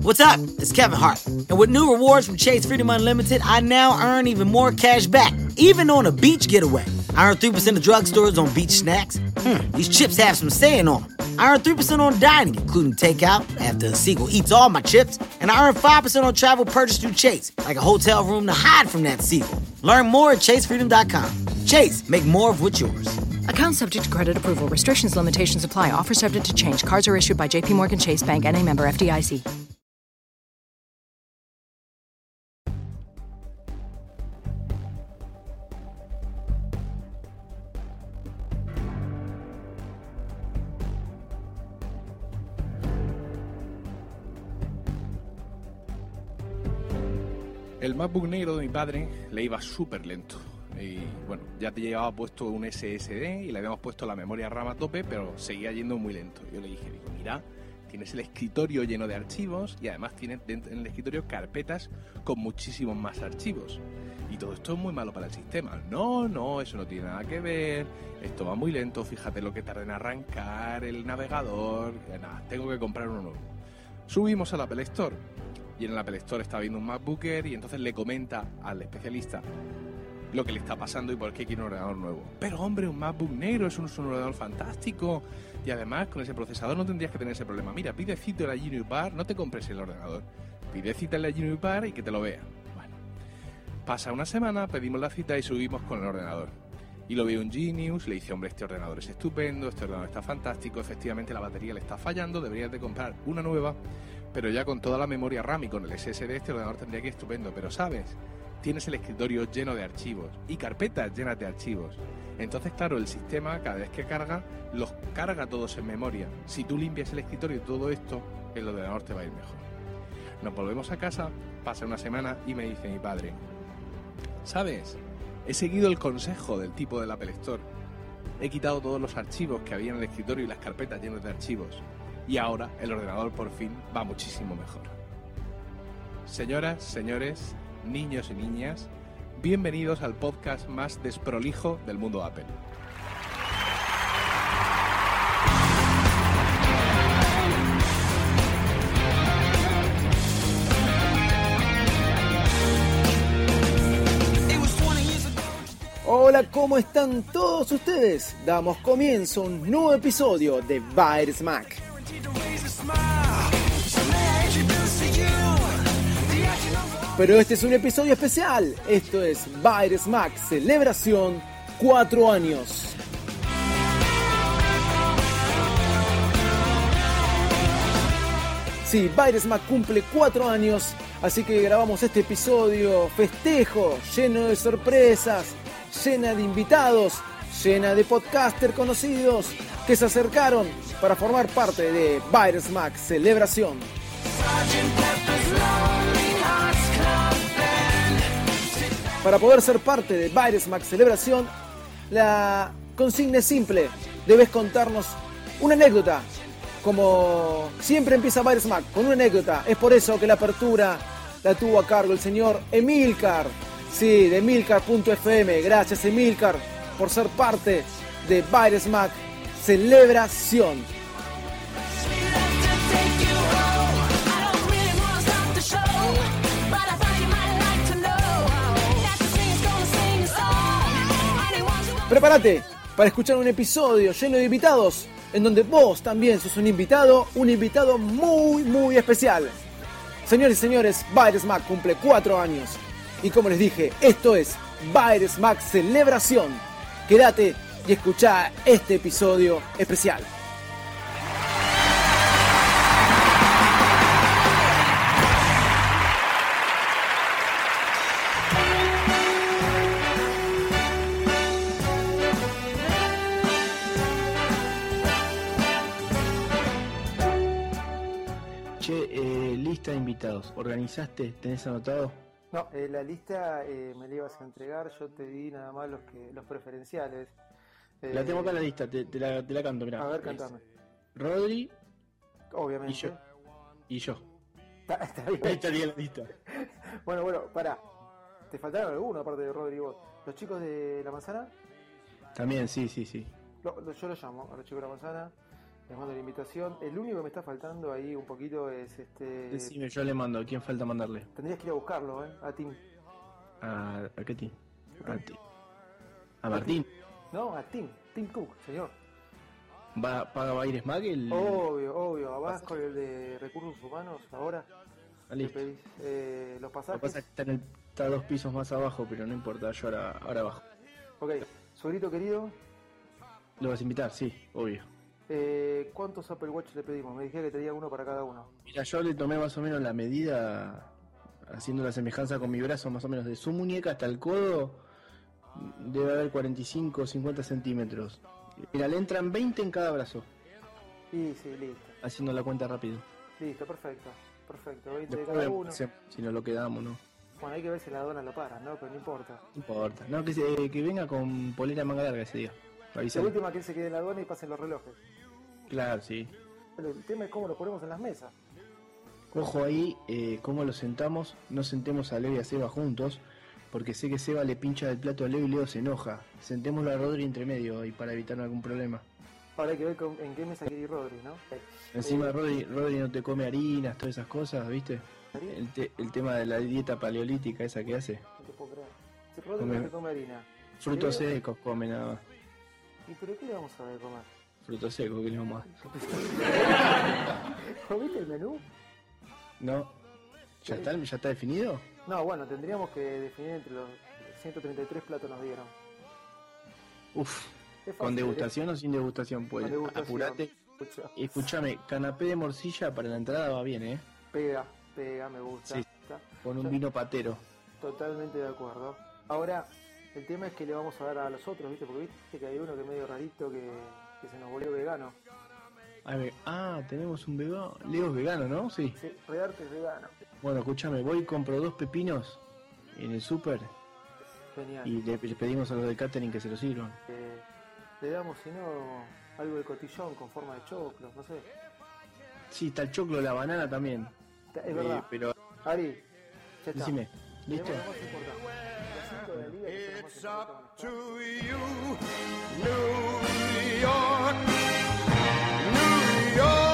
What's up? It's Kevin Hart. And with new rewards from Chase Freedom Unlimited, I now earn even more cash back, even on a beach getaway. I earn 3% of drugstores on beach snacks. These chips have some saying on them. I earn 3% on dining, including takeout, after a seagull eats all my chips. And I earn 5% on travel purchased through Chase, like a hotel room to hide from that seagull. Learn more at ChaseFreedom.com. Chase, make more of what's yours. Account subject to credit approval. Restrictions, limitations apply. Offer subject to change. Cards are issued by JPMorgan Chase Bank, N.A. member FDIC. El MacBook negro de mi padre le iba súper lento. Y bueno, ya te llevaba puesto un SSD y le habíamos puesto la memoria RAM a tope, pero seguía yendo muy lento. Yo le dije, mira, tienes el escritorio lleno de archivos y además tienes en el escritorio carpetas con muchísimos más archivos. Y todo esto es muy malo para el sistema. No, eso no tiene nada que ver. Esto va muy lento, fíjate lo que tarda en arrancar el navegador. Nada, tengo que comprar uno nuevo. Subimos al Apple Store. Y en el Apple Store está viendo un MacBook Air y entonces le comenta al especialista lo que le está pasando y por qué quiere un ordenador nuevo. Pero hombre, un MacBook negro es un ordenador fantástico y además con ese procesador no tendrías que tener ese problema. Mira, pide cita en la Genius Bar, no te compres el ordenador. Pide cita en la Genius Bar y que te lo vea. Bueno, pasa una semana, pedimos la cita y subimos con el ordenador. Y lo veo en Genius, le dice, hombre, este ordenador es estupendo, este ordenador está fantástico, efectivamente la batería le está fallando, deberías de comprar una nueva, pero ya con toda la memoria RAM y con el SSD este ordenador tendría que ir estupendo. Pero ¿sabes? Tienes el escritorio lleno de archivos y carpetas llenas de archivos. Entonces, claro, el sistema cada vez que carga, los carga todos en memoria. Si tú limpias el escritorio y todo esto, el ordenador te va a ir mejor. Nos volvemos a casa, pasa una semana y me dice mi padre, ¿sabes? He seguido el consejo del tipo del Apple Store. He quitado todos los archivos que había en el escritorio y las carpetas llenas de archivos. Y ahora el ordenador por fin va muchísimo mejor. Señoras, señores, niños y niñas, bienvenidos al podcast más desprolijo del mundo Apple. Hola, ¿cómo están todos ustedes? Damos comienzo a un nuevo episodio de Virus Mac. Pero este es un episodio especial. Esto es Virus Mac Celebración 4 años. Sí, Virus Mac cumple 4 años, así que grabamos este episodio festejo, lleno de sorpresas, llena de invitados, llena de podcasters conocidos que se acercaron para formar parte de Virus Mac Celebración. Para poder ser parte de Virus Mac Celebración, la consigna es simple. Debes contarnos una anécdota. Como siempre empieza Virus Mac con una anécdota. Es por eso que la apertura la tuvo a cargo el señor Emilcar. Sí, de Emilcar.fm. Gracias, Emilcar, por ser parte de Virus Mac Celebración. Prepárate para escuchar un episodio lleno de invitados, en donde vos también sos un invitado muy especial. Señores y señores, Virus Mac cumple 4 años. Y como les dije, esto es Virus Mac Celebración. Quédate y escuchá este episodio especial. Lista de invitados, ¿organizaste? ¿Tenés anotado? No, la lista me la ibas a entregar, yo te di nada más los preferenciales. La tengo acá en la lista, te la canto, mirá. A ver, cantame. Rodri, obviamente. Y yo. Está bien. Ahí estaría la lista. Bueno, pará. ¿Te faltaron algunos aparte de Rodri y vos? ¿Los chicos de La Manzana? También, sí. Yo los llamo a los chicos de La Manzana. Les mando la invitación. El único que me está faltando ahí un poquito es Decime, yo le mando. ¿A quién falta mandarle? Tendrías que ir a buscarlo, a Tim. ¿A qué Tim? ¿A Martín? No, a Tim Cook, señor. ¿Paga Baires Mag el...? Obvio. Abas con el de recursos humanos ahora. Listo. Le pedís los pasajes. Lo que pasa es que está 2 pisos más abajo, pero no importa, yo ahora bajo. Ok, suegrito querido. ¿Lo vas a invitar? Sí, obvio. ¿Cuántos Apple Watch le pedimos? Me dije que tenía uno para cada uno. Mira, yo le tomé más o menos la medida, haciendo la semejanza con mi brazo, más o menos de su muñeca hasta el codo, debe haber 45 o 50 centímetros. Mira, le entran 20 en cada brazo. Y sí, listo. Haciendo la cuenta rápido. Listo, perfecto. 20 de Después cada uno. vemos si nos lo quedamos, ¿no? Bueno, hay que ver si la dona lo para, ¿no? Pero no importa. No importa. No, que venga con polera manga larga ese día. La Avisale. última que él se quede en la aduana y pasen los relojes. Claro, sí. El tema es cómo lo ponemos en las mesas. Ojo ahí, cómo lo sentamos. No sentemos a Leo y a Seba juntos, porque sé que Seba le pincha del plato a Leo y Leo se enoja. Sentémoslo a Rodri entre medio y para evitar algún problema. Ahora hay que ver en qué mesa quiere ir Rodri, ¿no? Encima Rodri no te come harinas, todas esas cosas, ¿viste? El tema de la dieta paleolítica esa que hace. No te puedo creer. Si Rodri no te come harina. Frutos secos come nada más. ¿Y pero qué le vamos a dar de comer? Frutos secos, ¿qué le vamos a dar? ¿Comiste el menú? No. ¿Ya está definido? No, bueno, tendríamos que definir entre los 133 platos nos dieron. Uf. Es fácil, ¿Con degustación o sin degustación? Pues Con degustación. apurate. Escúchame, canapé de morcilla para la entrada va bien, ¿eh? Pega, me gusta. Sí. Con un vino patero. Totalmente de acuerdo. Ahora, el tema es que le vamos a dar a los otros, ¿viste? Porque viste que hay uno que es medio rarito que se nos volvió vegano. Tenemos un vegano. Leo es vegano, ¿no? Sí. Sí, Redarte es vegano. Bueno, escúchame, voy y compro 2 pepinos en el súper Genial. y le pedimos a los de catering que se los sirvan. Le damos, si no, algo de cotillón con forma de choclo, no sé. Sí, está el choclo, la banana también. Es verdad. Pero, Ari, ya está. decime, ¿listo? Tenemos lo más importante. La cinco de la liga, que es lo más importante. To you, New York, New York,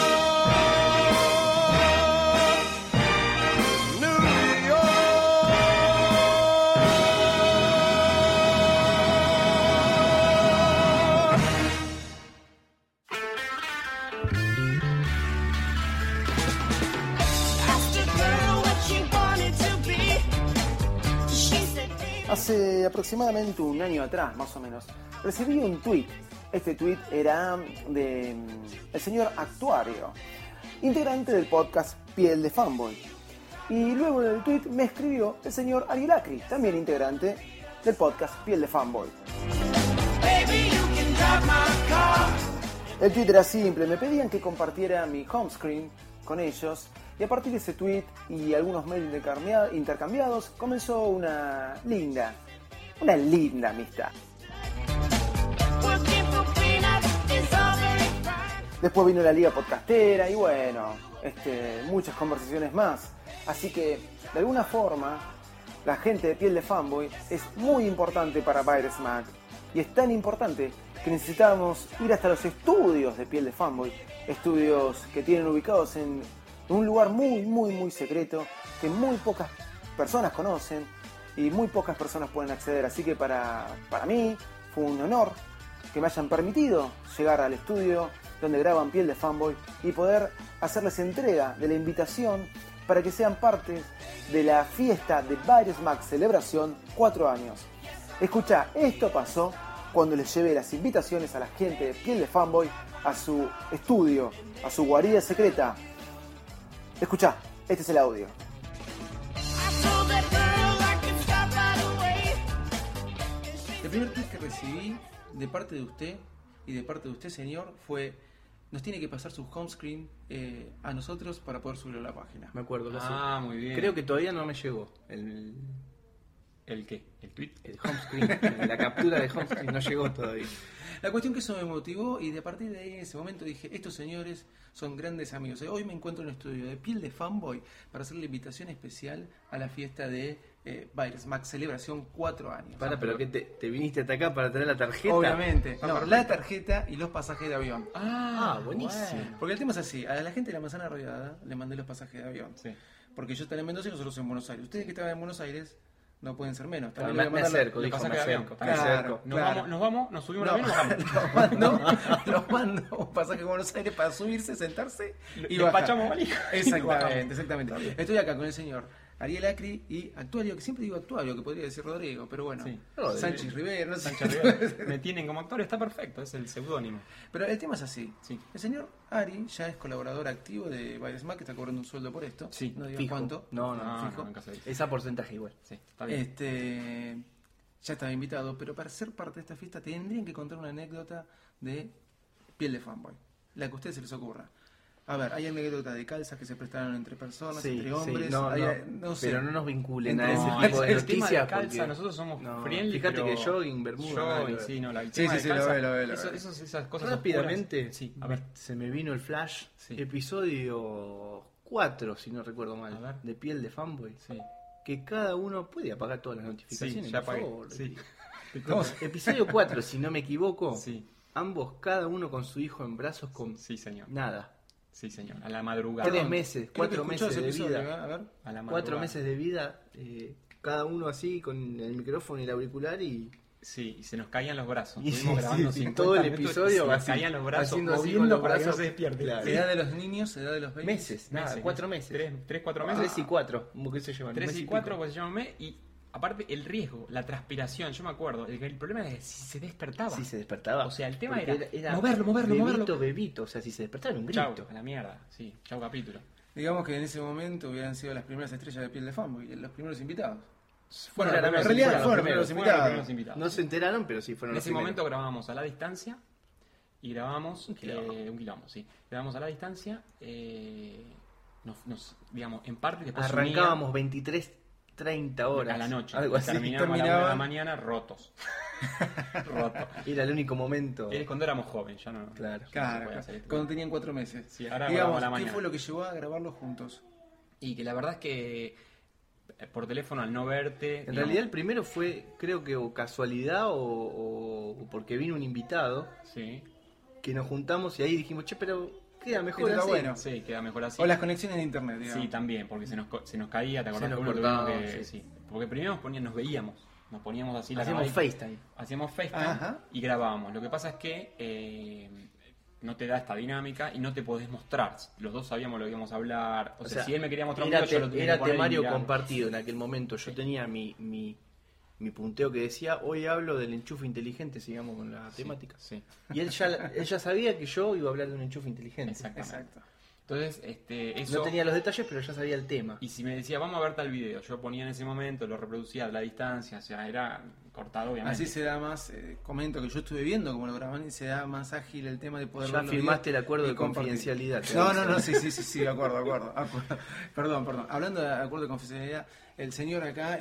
New York. Hace aproximadamente un año atrás, más o menos, recibí un tweet. Este tweet era de el señor Actuario, integrante del podcast Piel de Fanboy. Y luego en el tweet me escribió el señor Aguilacri, también integrante del podcast Piel de Fanboy. El tweet era simple, me pedían que compartiera mi home screen con ellos. Y a partir de ese tweet y algunos mails intercambiados, comenzó una linda amistad. Después vino la liga podcastera y bueno, muchas conversaciones más. Así que, de alguna forma, la gente de Piel de Fanboy es muy importante para Baires Mag. Y es tan importante que necesitamos ir hasta los estudios de Piel de Fanboy. Estudios que tienen ubicados en un lugar muy secreto que muy pocas personas conocen y muy pocas personas pueden acceder. Así que para mí fue un honor que me hayan permitido llegar al estudio donde graban Piel de Fanboy y poder hacerles entrega de la invitación para que sean parte de la fiesta de Baires Mag Celebración 4 años. Escucha, esto pasó cuando les llevé las invitaciones a la gente de Piel de Fanboy a su estudio, a su guarida secreta. Escuchá, este es el audio. El primer tweet que recibí de parte de usted y de parte de usted, señor, fue: nos tiene que pasar su home screen a nosotros para poder subirlo a la página. Me acuerdo que muy bien. Creo que todavía no me llegó ¿El qué? ¿El tweet? El home screen, la captura de home screen no llegó todavía. La cuestión que eso me motivó y de a partir de ahí, en ese momento, dije, estos señores son grandes amigos. Hoy me encuentro en un estudio de Piel de Fanboy para hacer la invitación especial a la fiesta de Virus Max Celebración 4 años. Pero que te viniste hasta acá para traer la tarjeta. Obviamente. No, la tarjeta y los pasajes de avión. Buenísimo. Porque el tema es así, a la gente de la manzana rodeada le mandé los pasajes de avión. Sí. Porque yo estaba en Mendoza y nosotros en Buenos Aires. Ustedes que estaban en Buenos Aires no pueden ser menos. Claro, También le voy a me mandar acerco, los dijo, me pasajes de avión. acerco. Me Claro. acerco. Nos vamos, nos subimos a avión y nos vamos. Los mando un pasaje a Buenos Aires para subirse, sentarse y despachamos bajar. valija. Exactamente. Estoy acá con el señor Ariel Acri y actuario, que siempre digo actuario, que podría decir Rodrigo, pero bueno, Sí. Sánchez Rivera, no sé. Sánchez Rivera. Me tienen como actor, está perfecto, es el seudónimo. Pero el tema es así. Sí. El señor Ari ya es colaborador activo de Virus Mac, que está cobrando un sueldo por esto. Sí, no digo Fijo. cuánto. No, fijo. en casa de- Esa porcentaje igual. Sí, está bien. Ya estaba invitado, pero para ser parte de esta fiesta tendrían que contar una anécdota de Piel de Fanboy, la que a ustedes se les ocurra. A ver, hay anécdotas de calzas que se prestaron entre personas, entre hombres, no sé. Pero no nos vinculen No, a ese No, tipo de el tema de noticias. calza, porque- nosotros somos No, friendly, fíjate pero que jogging, bermuda, nada que jogging, ver. sí, no, el Sí, tema sí, de sí, calza, lo veo. esas cosas Rápidamente, oscuras. Sí, a ver. se me vino el flash, Sí. episodio 4, si no recuerdo A mal, ver. de Piel de Fanboy. Sí. Que cada uno puede apagar todas las notificaciones, Sí, ya por apagué. favor. Sí. Episodio 4, si no me equivoco, Sí. ambos, cada uno con su hijo en brazos con Sí, señor. nada. Sí, señor. A la madrugada. 3 meses, Creo que 4 escuchó meses ese de episodio, vida. A ver. A la 4 madrugada. meses de vida, cada uno así con el micrófono y el auricular y Sí, y se nos caían los brazos. Y Estuvimos sí, grabando sí, 50 todo el minutos y episodio se nos así, caían los brazos, haciendo así con moviendo los para que no brazos. se despierte. Claro. Edad de los niños, edad de los babies. meses, nada, 4 meses. 3, 4 meses. 3 y 4, ¿cómo que se llaman? 3 Mes y pico. 4, pues se llama mes. Y aparte, el riesgo, la transpiración, yo me acuerdo. El problema es si se despertaba. Si se despertaba. O sea, el tema Porque era moverlo. Bebito, o sea, si se despertaba era un Chau, grito. a la mierda. Sí, chau capítulo. Digamos que en ese momento hubieran sido las primeras estrellas de Piel de Fanboy, los primeros invitados. Fueron Bueno, los en realidad primeros, fueron los primeros invitados. primeros invitados. No se enteraron, pero sí fueron En los ese primeros. momento grabábamos a la distancia y grabamos Un quilombo. sí. Grabamos a la distancia, digamos, en parte después Arrancábamos 23:30 horas. a la noche, Algo y así. terminábamos a la 1 de la mañana rotos. Rotos. Era el único momento. Es cuando éramos jóvenes, ya no. Claro. ya no Claro, podía hacer esto. cuando tenían 4 meses. Sí, ahora Digamos, grabamos a la ¿qué mañana. fue lo que llevó a grabarlos juntos? Y que la verdad es que por teléfono al no verte. En digamos, realidad el primero fue, creo que o casualidad o porque vino un invitado sí, que nos juntamos y ahí dijimos, che, pero queda mejor Está así. bueno. sí, queda mejor así. O las conexiones de internet, digamos. Sí, también, porque se nos caía, ¿te acordás? nos que uno cortaba, tuvimos que- sí. sí. Porque primero nos veíamos, nos poníamos así la Hacíamos camarita, FaceTime. hacíamos FaceTime Ajá. y grabábamos. Lo que pasa es que no te da esta dinámica y no te podés mostrar. Los dos sabíamos lo que íbamos a hablar. O sea, si él me quería mostrar un era, video, yo lo tenía era que poner y temario mirar. compartido en aquel momento. Yo tenía mi punteo que decía, hoy hablo del enchufe inteligente, sigamos con la temática. Sí, Y él ya sabía que yo iba a hablar de un enchufe inteligente. exactamente. Exacto. Entonces, eso... No tenía los detalles, pero ya sabía el tema. Y si me decía, vamos a ver tal video, yo ponía en ese momento, lo reproducía a la distancia, o sea, era cortado, obviamente. Así se da más, comento que yo estuve viendo cómo lo graban y se da más ágil el tema de poder Ya ver los firmaste videos el acuerdo y de compartir. confidencialidad. te No, aviso. sí, de acuerdo. Perdón. Hablando de acuerdo de confidencialidad, el señor acá,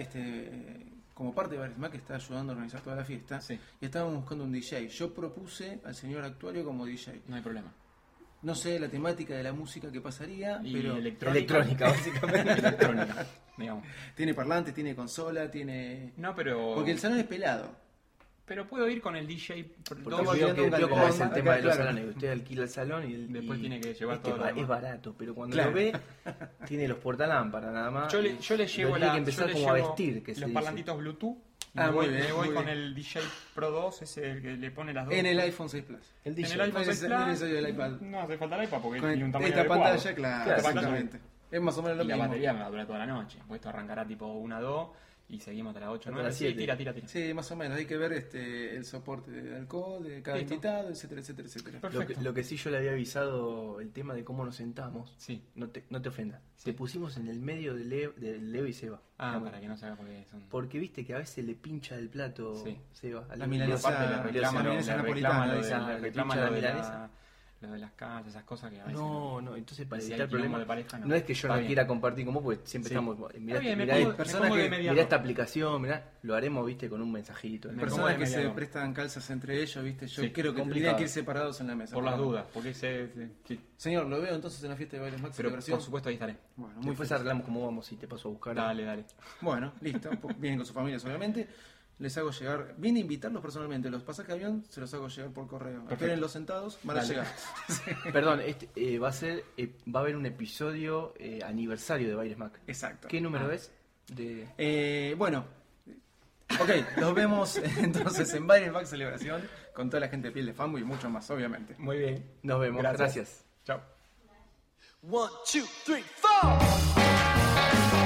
como parte de Barisma, que está ayudando a organizar toda la fiesta, Sí. y estábamos buscando un DJ. Yo propuse al señor actuario como DJ. No hay problema. No sé la temática de la música que pasaría, Y pero Electrónica, básicamente. electrónica, digamos. tiene parlante, tiene consola, tiene... No, pero... Porque el salón es pelado. Pero puedo ir con el DJ Porque Estamos veo viendo un cómo galpón, es el acá, tema de los claro. salones. Usted alquila el salón y Después tiene que llevar es todo lo es demás. barato, pero cuando Claro. lo ve, tiene los portalámparas nada más. Yo le llevo lo tiene que empezar como a vestir, que se los dice. parlantitos Bluetooth. Ah, me muy voy, bien, me voy muy con bien. el DJ Pro 2, ese el que le pone las dos. En el iPhone 6 Plus. El En DJ. el iPhone No es 6 necesario el iPad. No hace falta el iPad porque Con tiene un tamaño esta adecuado. pantalla, claro, Claro, exactamente. Es más o menos lo Y la mismo. batería me va a durar toda la noche. Pues esto arrancará tipo 1 a 2 y seguimos hasta las 8 Hasta 9. las Sí, 7. tira. Sí, más o menos. Hay que ver el soporte de alcohol de cada Listo. invitado, etcétera. Perfecto. Lo que sí yo le había avisado, el tema de cómo nos sentamos, Sí. no te ofendas. Sí. Te pusimos en el medio de Leo y Seba. Ah, Digamos. para que no se haga porque son... Porque viste que a veces le pincha del plato Sí. Seba. La milanesa- Aparte le reclama la milanesa le napolitana, reclama lo de esa, le le reclama pincha lo la de milanesa. lo de las casas, esas cosas que a veces... No, entonces para Si evitar hay quilombo problemas, de pareja, no es que yo Está no bien. quiera compartir con vos, porque siempre Sí. estamos, mirá, Está bien, me mirá, pongo- me personas pongo de que- mediador. mirá esta aplicación, mirá, lo haremos, viste, con un mensajito. Me Personas- pongo Personas de que se mediador. prestan calzas entre ellos, ¿viste? Yo Sí, creo que complicado. tendrían que ir separados en la mesa. Por las dudas, porque sí. Señor, lo veo entonces en la fiesta de Bailes Max Pero celebración. por supuesto ahí estaré. Bueno, muy Después feliz. arreglamos cómo vamos y te paso a buscar. Dale. Bueno, listo. Vienen con sus familias, obviamente. Les hago llegar. Vine a invitarlos personalmente. Los pasajes de avión se los hago llegar por correo. Espérenlos sentados, van a Dale. llegar. Perdón, va a haber un episodio aniversario de Baires Mac. Exacto. ¿Qué número es? Bueno. Ok, los vemos entonces en Bailes Max Celebración con toda la gente de Piel de Fanboy y mucho más, obviamente. Muy bien. Nos vemos, gracias. Chao. 1, 2, 3, 4.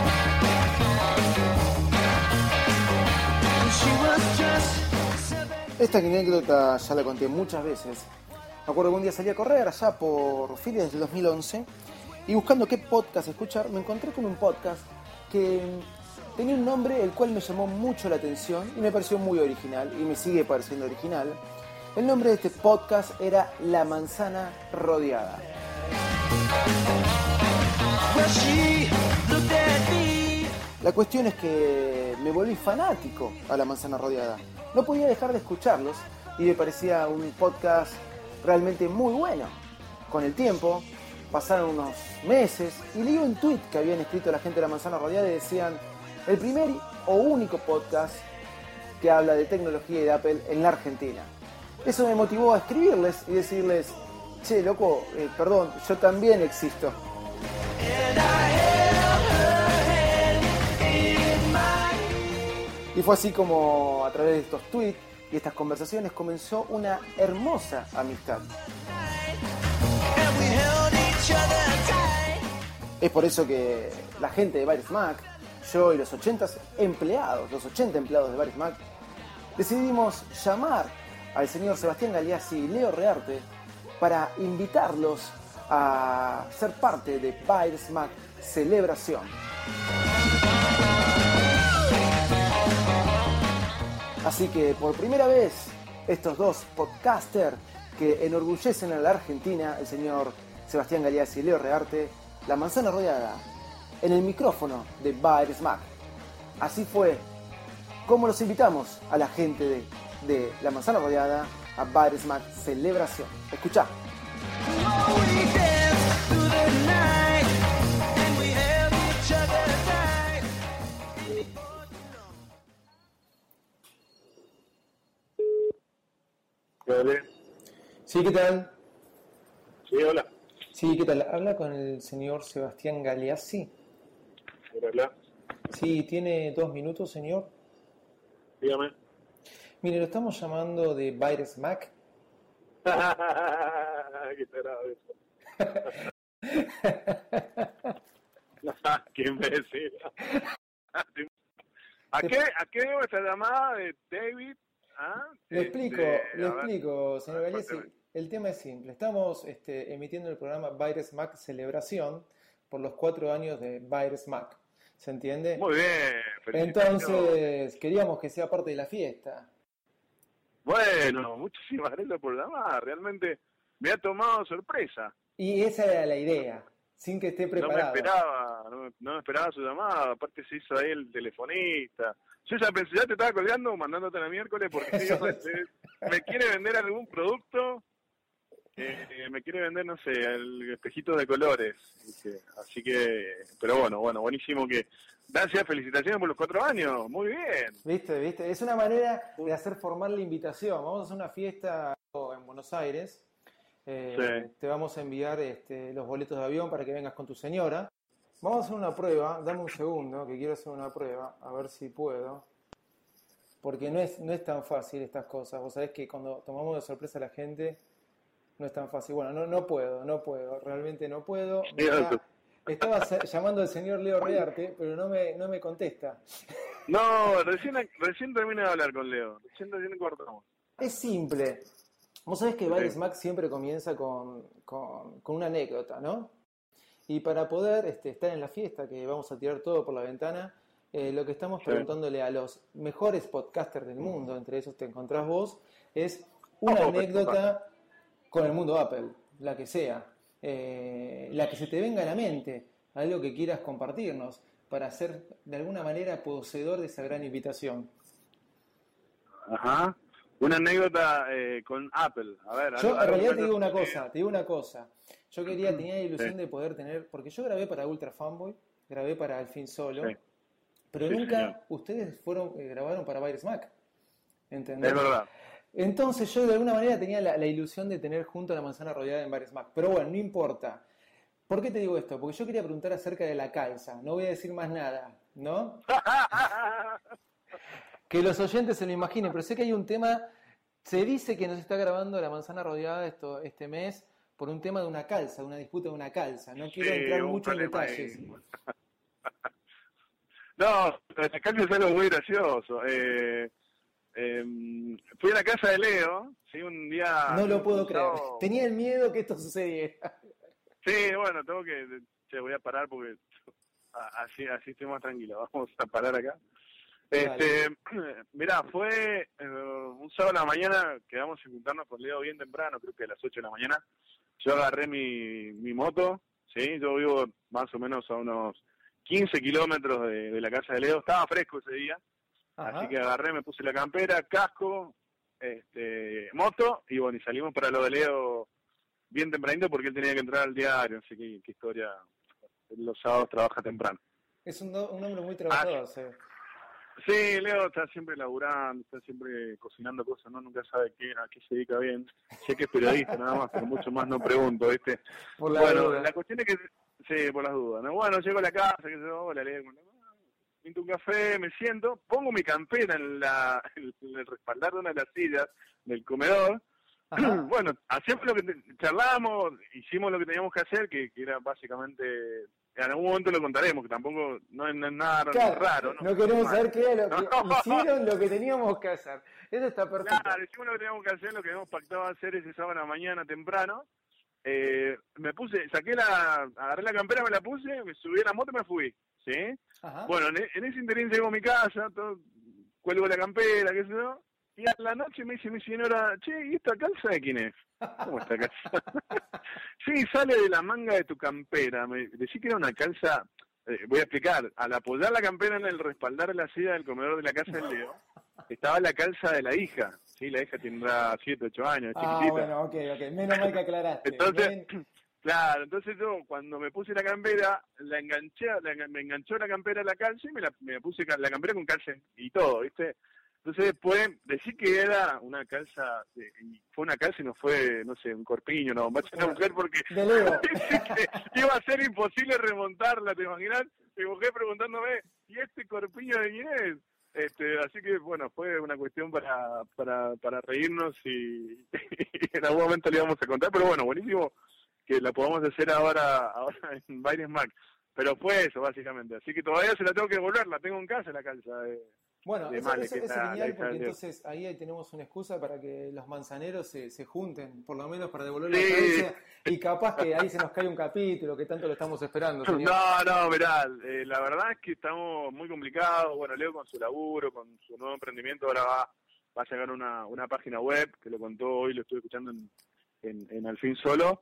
Esta anécdota ya la conté muchas veces. Me acuerdo que un día salí a correr allá por fines del 2011 y buscando qué podcast escuchar me encontré con un podcast que tenía un nombre el cual me llamó mucho la atención y me pareció muy original y me sigue pareciendo original. El nombre de este podcast era La Manzana Rodeada. La cuestión es que me volví fanático a La Manzana Rodeada. No podía dejar de escucharlos y me parecía un podcast realmente muy bueno. Con el tiempo, pasaron unos meses y leí un tweet que habían escrito la gente de La Manzana Rodeada y decían: el primer o único podcast que habla de tecnología y de Apple en la Argentina. Eso me motivó a escribirles y decirles: che, loco, perdón, yo también existo. Y fue así como a través de estos tweets y estas conversaciones comenzó una hermosa amistad. Es por eso que la gente de Baires Mac, yo y los 80 empleados de Baires Mac, decidimos llamar al señor Sebastián Galeazzi y Leo Rearte para invitarlos a ser parte de Baires Mac Celebración. Así que por primera vez, estos dos podcasters que enorgullecen a la Argentina, el señor Sebastián Galeazzi y Leo Rearte, La Manzana Rodeada, en el micrófono de Baires Mac. Así fue como los invitamos a la gente de La Manzana Rodeada a Baires Mac Celebración. Escuchá. Dale. Sí, ¿qué tal? Sí, hola. Sí, ¿qué tal? Habla con el señor Sebastián Galeazzi. Hola. Sí, ¿tiene 2 minutos, señor? Dígame. Mire, lo estamos llamando de Baires Mac. Qué tarado eso. Qué imbécil. ¿A qué debo esta llamada de David? ¿Ah? Le explico, señor Galeazzi. cuéntame. El tema es simple. Estamos emitiendo el programa Baires Mac Celebración por los 4 años de Baires Mac. ¿Se entiende? Muy bien. felicitaciones. Entonces, queríamos que sea parte de la fiesta. Bueno, muchísimas gracias por llamar. Realmente me ha tomado sorpresa. Y esa era la idea, sin que esté preparado. No me esperaba su llamada. Aparte se hizo ahí el telefonista. Yo ya pensé, ya te estaba colgando, mandándote la miércoles porque digo, me quiere vender algún producto, me quiere vender, no sé, el espejito de colores. ¿Viste? Así que, pero bueno, buenísimo que... Gracias, felicitaciones por los 4 años, muy bien. ¿Viste? Es una manera de hacer formal la invitación. Vamos a hacer una fiesta en Buenos Aires. Sí. Te vamos a enviar los boletos de avión para que vengas con tu señora. Vamos a hacer una prueba. Dame un segundo, que quiero hacer una prueba. A ver si puedo. Porque no es tan fácil estas cosas. Vos sabés que cuando tomamos de sorpresa a la gente, no es tan fácil. Bueno, no puedo. Realmente no puedo. Estaba llamando al señor Leo Rearte, pero no me contesta. No, recién terminé de hablar con Leo. Recién cortamos. Es simple. Vos sabés que Baires Mac siempre comienza con una anécdota, ¿no? Y para poder estar en la fiesta, que vamos a tirar todo por la ventana, lo que estamos preguntándole a los mejores podcasters del mundo, entre esos te encontrás vos, es una anécdota con el mundo Apple. la que sea, la que se te venga a la mente, algo que quieras compartirnos, para ser de alguna manera poseedor de esa gran invitación. Ajá. Una anécdota con Apple. A ver, yo en realidad te digo una cosa. Yo tenía la ilusión de poder tener, porque yo grabé para Ultra Fanboy, grabé para Al Fin Solo, pero nunca señor. Ustedes grabaron para Virus Mac. ¿Entendés? Es verdad. Entonces yo de alguna manera tenía la ilusión de tener junto a la manzana rodeada en Virus Mac. Pero bueno, no importa. ¿Por qué te digo esto? Porque yo quería preguntar acerca de la calza. No voy a decir más nada, ¿no? Que los oyentes se lo imaginen, pero sé que hay un tema. Se dice que nos está grabando la manzana rodeada este mes por un tema de una calza, de una disputa de una calza. No quiero entrar mucho en detalles. No, la calza es algo muy gracioso. Fui a la casa de Leo, ¿sí? Un día... No lo puedo creer. Tenía el miedo que esto sucediera. Sí, bueno, voy a parar porque así estoy más tranquilo. Vamos a parar acá. Mirá, fue un sábado a la mañana, quedamos sin juntarnos con Leo bien temprano, creo que a las 8 de la mañana. Yo agarré mi moto, ¿sí? Yo vivo más o menos a unos 15 kilómetros de la casa de Leo. Estaba fresco ese día. Ajá. Así que agarré, me puse la campera, casco, moto, y bueno, y salimos para lo de Leo bien tempranito porque él tenía que entrar al diario, así que qué historia, los sábados trabaja temprano. Es un hombre muy trabajador, sí. Sí, Leo está siempre laburando, está siempre cocinando cosas, ¿no? Nunca sabe a qué se dedica bien. Sé que es periodista nada más, pero mucho más no pregunto, ¿viste? La cuestión es que, sí, por las dudas, ¿no? Bueno, llego a la casa, que yo, hola, Leo, pinto un café, me siento, pongo mi campera en el respaldar de una de las sillas del comedor. Ajá. Bueno, hacemos lo que charlamos, hicimos lo que teníamos que hacer, que era básicamente, en algún momento lo contaremos, que tampoco no es nada raro. No queremos saber qué era lo que hicieron, lo que teníamos que hacer. Eso está perfecto. Claro, hicimos lo que teníamos que hacer, lo que habíamos pactado hacer ese sábado a la mañana temprano. Me puse, agarré la campera, me la puse, me subí a la moto y me fui, ¿sí? Ajá. Bueno, en ese interín llego a mi casa, cuelgo la campera, qué sé yo, y a la noche me dice mi señora, che, ¿y esta calza de quién es? ¿Cómo esta calza? Sí, sale de la manga de tu campera. Me decí que era una calza, voy a explicar, al apoyar la campera en el respaldar de la silla del comedor de la casa del Leo, estaba la calza de la hija. Sí, la hija tendrá 7, 8 años, chiquitita. Bueno, ok. Menos mal que aclaraste. Entonces, claro, entonces yo cuando me puse la campera, me enganchó la campera a la calza y me puse la campera con calza y todo, ¿viste? Entonces después, decir que era una calza, y fue una calza y no fue, no sé, un corpiño, una bombacha de una mujer, porque que iba a ser imposible remontarla, ¿te imaginas? Mi mujer preguntándome, ¿y este corpiño de quién es? Así que bueno, fue una cuestión para reírnos y en algún momento le íbamos a contar, pero bueno, buenísimo que la podamos hacer ahora en Virus Mac. Pero fue eso, básicamente. Así que todavía se la tengo que devolver, la tengo en casa la calza. Bueno, eso es genial porque entonces ahí tenemos una excusa para que los manzaneros se junten, por lo menos para devolver la calza, y capaz que ahí se nos cae un capítulo que tanto lo estamos esperando, señor. No, mirá, la verdad es que estamos muy complicados. Bueno, Leo con su laburo, con su nuevo emprendimiento, ahora va a sacar una página web, que lo contó hoy, lo estuve escuchando en Al Fin Solo.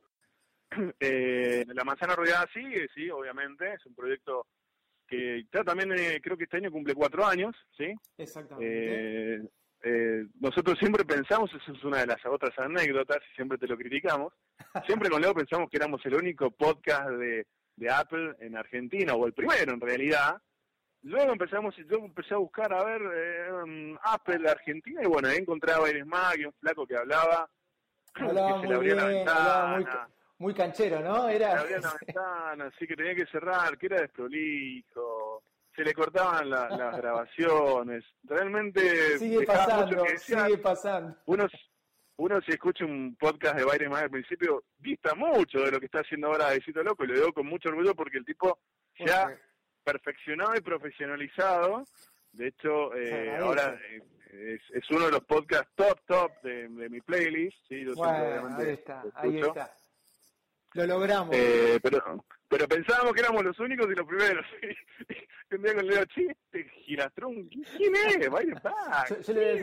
La manzana rodeada sigue, sí, obviamente, es un proyecto que ya también creo que este año cumple 4 años, ¿sí? Exactamente. Nosotros siempre pensamos, esa es una de las otras anécdotas, y siempre te lo criticamos, siempre con Leo pensamos que éramos el único podcast de Apple en Argentina, o el primero en realidad. Luego yo empecé a buscar a ver Apple Argentina, y bueno, ahí encontré a Virus Mac y un flaco que hablaba que se le abría la ventana. Muy canchero, ¿no? Era. Abría la ventana, así que tenía que cerrar, que era desprolijo, se le cortaban las grabaciones. Realmente sigue pasando. Uno si escucha un podcast de Virus Mac al principio, dista mucho de lo que está haciendo ahora Besito Loco, y lo digo con mucho orgullo porque el tipo se ha perfeccionado y profesionalizado. De hecho, ahora es uno de los podcasts top de mi playlist. ¿Sí? Yo ahí está. Lo logramos. Pero pensábamos que éramos los únicos y los primeros. Un día con Leo, che, Girastrón, ¿quién es? Yo le voy a decir,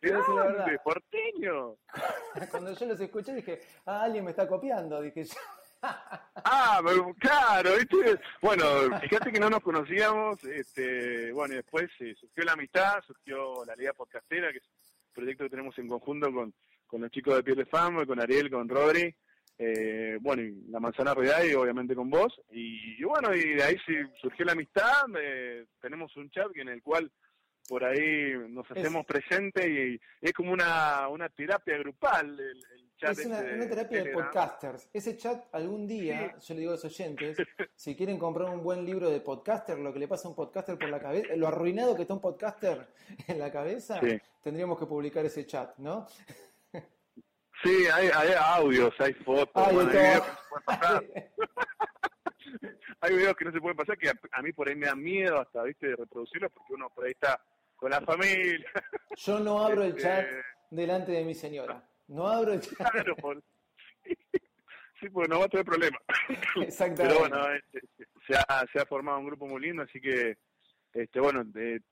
Te voy a decir la verdad. dónde? Porteño. Cuando yo los escuché dije, alguien me está copiando. Dije yo. Pero, claro, ¿viste? Bueno, fíjate que no nos conocíamos, bueno, y después surgió la amistad, surgió la Liga Podcastera, que es un proyecto que tenemos en conjunto con los chicos de Piel de Fanboy, con Ariel, con Rodri, bueno, y la Manzana Royal y obviamente con vos, y bueno, y de ahí surgió la amistad, tenemos un chat en el cual por ahí nos hacemos presentes y es como una terapia grupal el chat. Es una terapia de podcasters. Ese chat algún día, yo le digo a los oyentes, si quieren comprar un buen libro de podcaster, lo que le pasa a un podcaster por la cabeza, lo arruinado que está un podcaster en la cabeza, tendríamos que publicar ese chat, ¿no? Sí, hay audios, hay fotos, hay videos que no se pueden pasar. Hay videos que no se pueden pasar que a mí por ahí me da miedo hasta, viste, de reproducirlos porque uno por ahí está con la familia. Yo no abro el chat delante de mi señora. No abro el chat. Claro, sí, porque no va a tener problema. Exactamente. Pero bueno, se ha formado un grupo muy lindo, así que, bueno,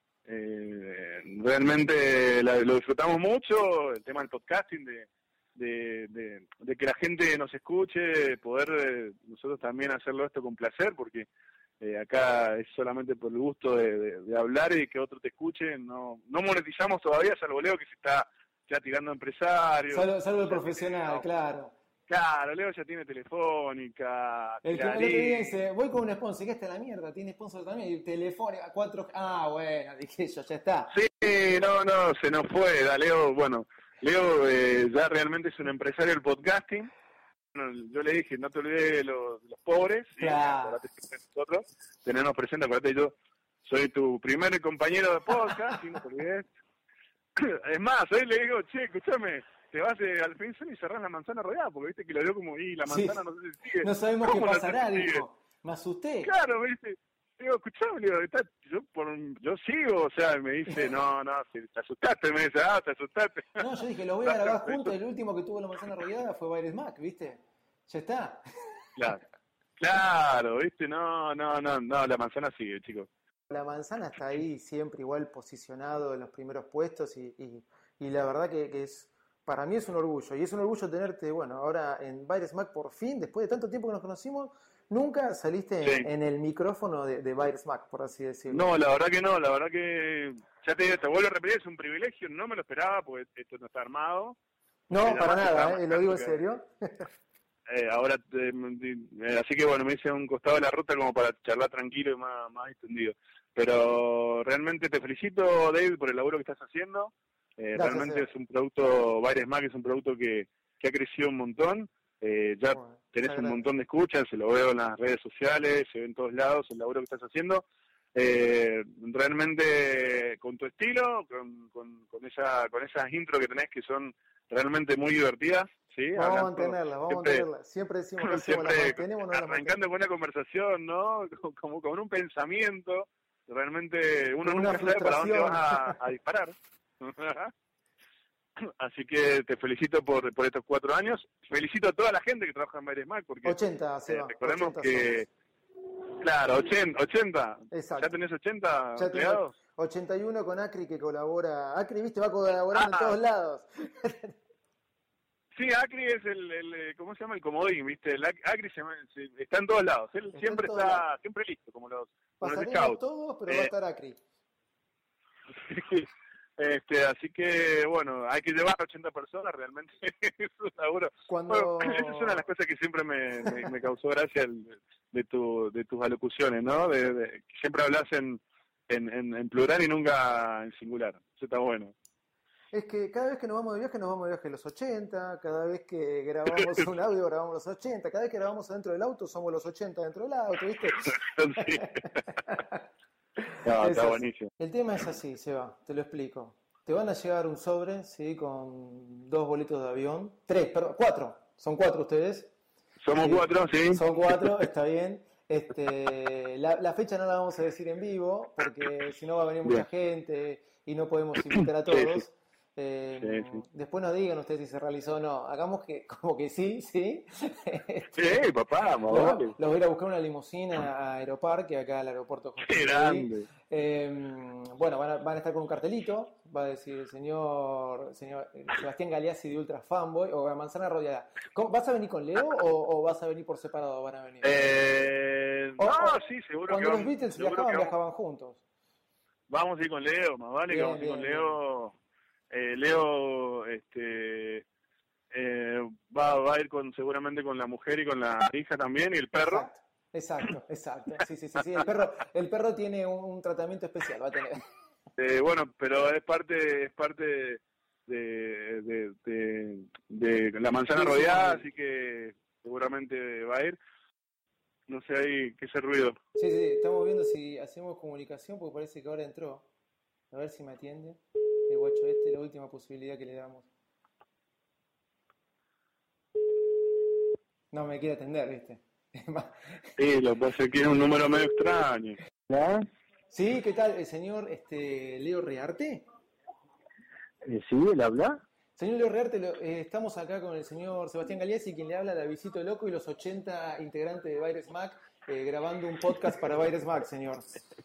realmente lo disfrutamos mucho, el tema del podcasting, de que la gente nos escuche, poder nosotros también hacerlo esto con placer, porque acá es solamente por el gusto de hablar y que otro te escuche. No monetizamos todavía, salvo Leo que se está ya tirando a empresarios. Salvo el profesional, claro. Claro, Leo ya tiene telefónica. El que dice, voy con un sponsor, que está en la mierda, tiene sponsor también, y telefónica, 4. Bueno, dije yo, ya está. Sí, no, se nos fue, Leo, bueno. Leo ya realmente es un empresario del podcasting. Bueno, yo le dije, no te olvides de los pobres. Claro. Nosotros tenernos presentes. Acuérdate, yo soy tu primer compañero de podcast, y no te olvides. Es más, hoy le digo, che, escúchame, te vas al Pinson y cerrás la Manzana Royal, porque viste que lo veo como, la manzana no sé si sigue. No sabemos qué pasará, dijo. Me asusté. Claro, viste. Digo, escuchame, yo sigo, o sea, me dice, no, te asustaste, me dice, te asustaste. No, yo dije, lo voy a grabar juntos, el último que tuvo la Manzana Rodeada fue Baires Mac, ¿viste? Ya está. Claro, ¿viste? No, la manzana sigue, chicos. La manzana está ahí siempre igual posicionado en los primeros puestos y la verdad que es, para mí es un orgullo, y es un orgullo tenerte, bueno, ahora en Baires Mac por fin, después de tanto tiempo que nos conocimos. Nunca saliste en el micrófono de Baires Mac, por así decirlo. No, la verdad que ya te vuelvo a repetir, es un privilegio, no me lo esperaba, porque esto no está armado. No, para nada, lo digo en serio. Ahora, así que bueno, me hice un costado de la ruta como para charlar tranquilo y más extendido. Pero realmente te felicito, David, por el laburo que estás haciendo. Realmente es un producto, Baires Mac es un producto que ha crecido un montón. Ya tenés un montón de escuchas, se lo veo en las redes sociales, se ve en todos lados el laburo que estás haciendo. Realmente con tu estilo, con esas intros que tenés que son realmente muy divertidas. ¿Sí? Vamos a mantenerlas. Siempre decimos que hacemos, las mantenemos, no arrancando con una conversación, ¿no? Como con un pensamiento, realmente uno nunca sabe para dónde vas a disparar. Así que te felicito por estos 4 años. Felicito a toda la gente que trabaja en Baires Mac, porque 80, recordemos 80 que claro, 80. Exacto. ¿Ya tenés 80 empleados? 81 con Acri, que colabora. Acri, viste, va colaborando en todos lados. Sí, Acri es el ¿cómo se llama? El comodín, viste. Acri está en todos lados. Él siempre está siempre listo, como los scouts. Todos, pero va a estar Acri. Así que, bueno, hay que llevar a 80 personas, realmente es un laburo. Bueno, esa es una de las cosas que siempre me causó gracia de tus alocuciones, ¿no? Que siempre hablas en plural y nunca en singular. Eso está bueno. Es que cada vez que nos vamos de viaje los 80, cada vez que grabamos un audio grabamos los 80, cada vez que grabamos adentro del auto somos los 80 dentro del auto, ¿viste? Sí. No, está buenísimo. El tema es así, Seba, te lo explico. Te van a llegar un sobre, ¿sí? Con 2 boletos de avión. 4. Son 4 ustedes. Somos 4, sí. Son 4, está bien. La fecha no la vamos a decir en vivo, porque si no va a venir mucha gente y no podemos invitar a todos. Sí. Después nos digan ustedes si se realizó o no. Hagamos que como que sí. Sí, papá, más vale. Los voy a ir a buscar una limusina a Aeroparque, acá al aeropuerto José Qué Martí. grande. Bueno, van a estar con un cartelito. Va a decir el señor Sebastián Galeazzi de Ultra Fanboy o de Manzana Rodeada. ¿Vas a venir con Leo o vas a venir por separado? Van a venir. Sí, seguro que cuando los vamos. Beatles Seguro que viajaban juntos. Vamos a ir con Leo, más vale que vamos a ir con Leo. Leo va a ir seguramente con la mujer y con la hija también, y el perro. Exacto. Sí. El perro tiene un tratamiento especial, va a tener. Bueno, pero es parte de la manzana rodeada, así que seguramente va a ir. No sé ahí qué es el ruido. Sí, estamos viendo si hacemos comunicación, porque parece que ahora entró. A ver si me atiende. El guacho la última posibilidad que le damos. No me quiere atender, ¿viste? Sí, lo que pasa es que es un número medio extraño. ¿Hola? Sí, ¿qué tal? ¿El señor Leo Rearte? Sí, ¿él habla? Señor Leo Rearte, estamos acá con el señor Sebastián Galeazzi, quien le habla de Visito Loco y los 80 integrantes de Baires Mac, grabando un podcast para Baires Mac, señor.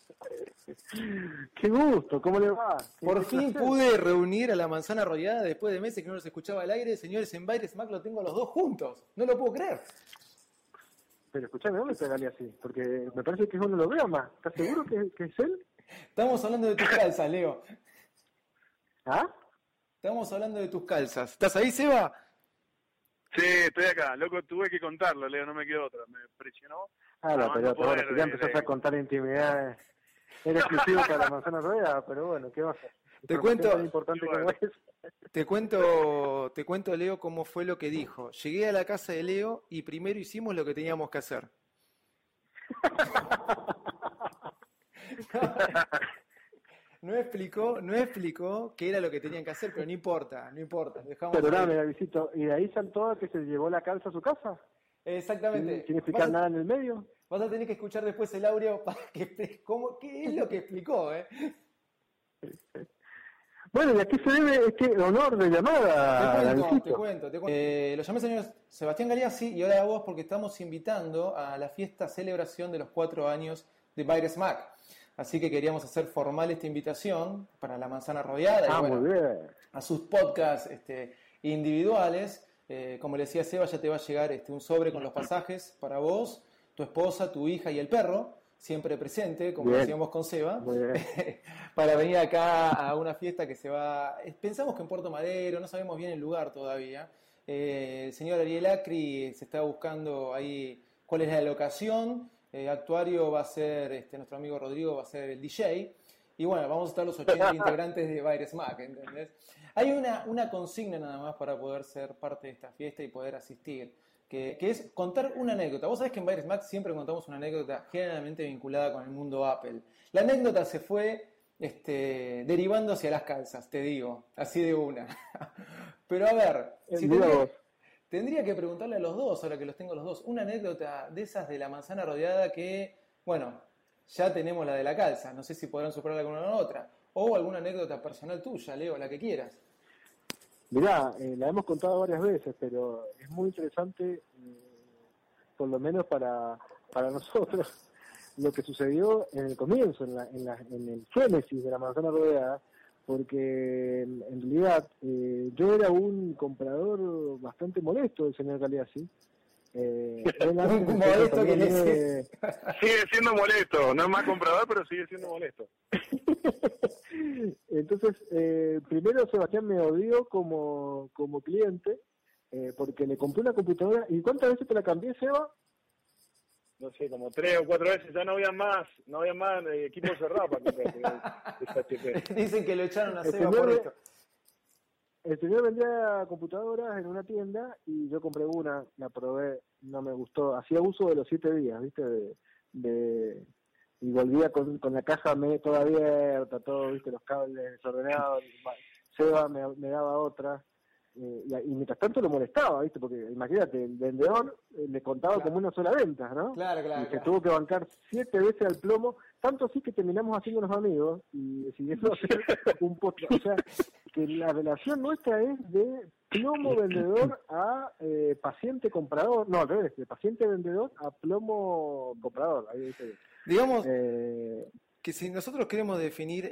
Qué gusto, ¿cómo le va? Por fin pude reunir a la manzana rodeada después de meses que no los escuchaba al aire. Señores, en Baires Mac lo tengo a los dos juntos. No lo puedo creer. Pero escuchame, ¿dónde está Galeazzi? Porque me parece que yo no lo veo más. ¿Estás seguro que es él? Estamos hablando de tus calzas, Leo. ¿Ah? Estamos hablando de tus calzas. ¿Estás ahí, Seba? Sí, estoy acá. Loco, tuve que contarlo, Leo, no me quedó otra. Me presionó. Pero si ya empezaste a contar intimidades. Era exclusivo para la manzana rodeada, pero bueno, ¿qué va a hacer? Te cuento, tan importante como es. Te cuento, Leo, cómo fue lo que dijo. Llegué a la casa de Leo y primero hicimos lo que teníamos que hacer. No explicó qué era lo que tenían que hacer, pero no importa. Perdóname, Davidcito, ¿y de ahí saltó a que se llevó la calza a su casa? Exactamente. ¿Sin explicar nada en el medio? Vas a tener que escuchar después el audio para que explique qué es lo que explicó, Bueno, ¿y a qué se debe este honor de llamada? Te cuento. Lo llamé señor Sebastián Galeazzi y ahora a vos porque estamos invitando a la fiesta celebración de los 4 años de Baires Mac. Así que queríamos hacer formal esta invitación para la manzana rodeada y muy bien. A sus podcasts individuales. Como le decía Seba, ya te va a llegar un sobre con los pasajes para vos, tu esposa, tu hija y el perro, siempre presente, como decíamos con Seba, para venir acá a una fiesta que se va... Pensamos que en Puerto Madero, no sabemos bien el lugar todavía. El señor Ariel Acri se está buscando ahí cuál es la locación. Actuario va a ser, nuestro amigo Rodrigo va a ser el DJ. Y bueno, vamos a estar los 80 integrantes de Baires Mac, ¿entendés? Hay una consigna nada más para poder ser parte de esta fiesta y poder asistir, que es contar una anécdota. Vos sabés que en Baires Mac siempre contamos una anécdota generalmente vinculada con el mundo Apple. La anécdota se fue derivando hacia las calzas, te digo, así de una. Pero a ver, tendría que preguntarle a los dos, ahora que los tengo los dos, una anécdota de esas de la manzana rodeada que, bueno, ya tenemos la de la calza, no sé si podrán superar alguna o otra, o alguna anécdota personal tuya, Leo, la que quieras. Mirá, la hemos contado varias veces, pero es muy interesante, por lo menos para nosotros, lo que sucedió en el comienzo, en el génesis de la manzana rodeada, porque en realidad yo era un comprador bastante molesto del señor Galeazzi. Molesto que sigue siendo molesto, no es más comprador, pero sigue siendo molesto. Entonces, primero Sebastián me odió como cliente, porque le compré una computadora. ¿Y cuántas veces te la cambié, Seba? No sé, como 3 o 4 veces. Ya no había más equipos cerrados para comprar. Dicen que lo echaron a Seba por esto. El señor vendía computadoras en una tienda y yo compré una, la probé, no me gustó. Hacía uso de los 7 días, ¿viste? Y volvía con la caja toda abierta, todo, ¿viste? Los cables desordenados. Seba me daba otra. y mientras tanto lo molestaba, ¿viste? Porque imagínate, el vendedor le contaba como una sola venta, ¿no? Claro. Y se tuvo que bancar 7 veces al plomo, tanto así que terminamos haciéndonos amigos y decidiendo hacer un podcast. O sea, que la relación nuestra es de plomo vendedor a paciente comprador, no, al revés, de paciente vendedor a plomo comprador. Ahí dice. Digamos que si nosotros queremos definir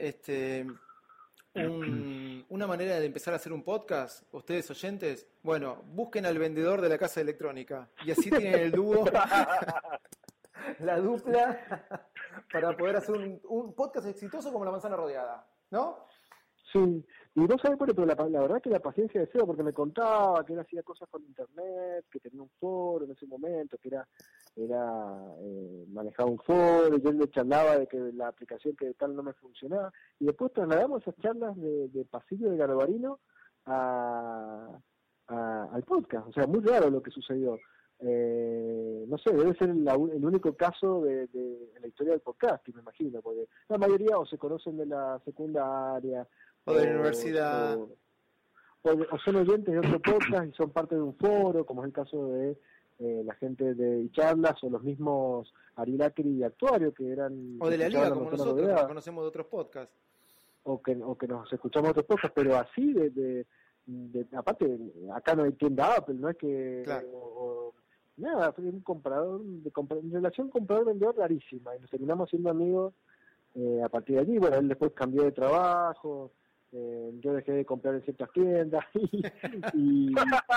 una manera de empezar a hacer un podcast, ustedes oyentes, bueno, busquen al vendedor de la casa electrónica y así tienen el dúo, la dupla, para poder hacer un podcast exitoso como La Manzana Rodeada, ¿no? Sí, y no sabés por qué, pero la verdad que la paciencia de Seba, porque me contaba que él hacía cosas con internet, que tenía un foro en ese momento, que manejaba un foro, y él le charlaba de que la aplicación que tal no me funcionaba, y después trasladamos esas charlas de pasillo de Garbarino al podcast. O sea, muy raro lo que sucedió. No sé, debe ser el único caso en la historia del podcast, que me imagino, porque la mayoría o se conocen de la secundaria o de la universidad, o son oyentes de otro podcast y son parte de un foro, como es el caso de la gente de charlas o los mismos Arilacri y Actuario, que eran, o de la liga, como nosotros, que conocemos de otros podcasts, o que nos escuchamos de otros podcasts, pero así aparte acá no hay tienda Apple, no es que nada, fue un comprador, en relación comprador-vendedor rarísima, y nos terminamos siendo amigos a partir de allí. Bueno, él después cambió de trabajo, yo dejé de comprar en ciertas tiendas, y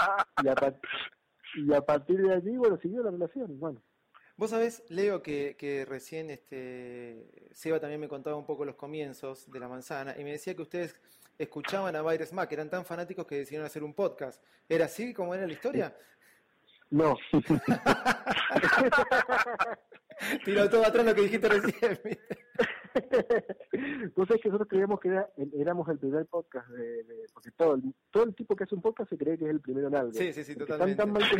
a partir de allí, bueno, siguió la relación, bueno. Vos sabés, Leo, que recién Seba también me contaba un poco los comienzos de La Manzana, y me decía que ustedes escuchaban a Baires Mac, eran tan fanáticos que decidieron hacer un podcast. ¿Era así como era la historia? No. Tiró todo atrás lo que dijiste recién. Vos sabés que nosotros creíamos que éramos el primer podcast, porque todo el tipo que hace un podcast se cree que es el primero en algo. Sí, totalmente.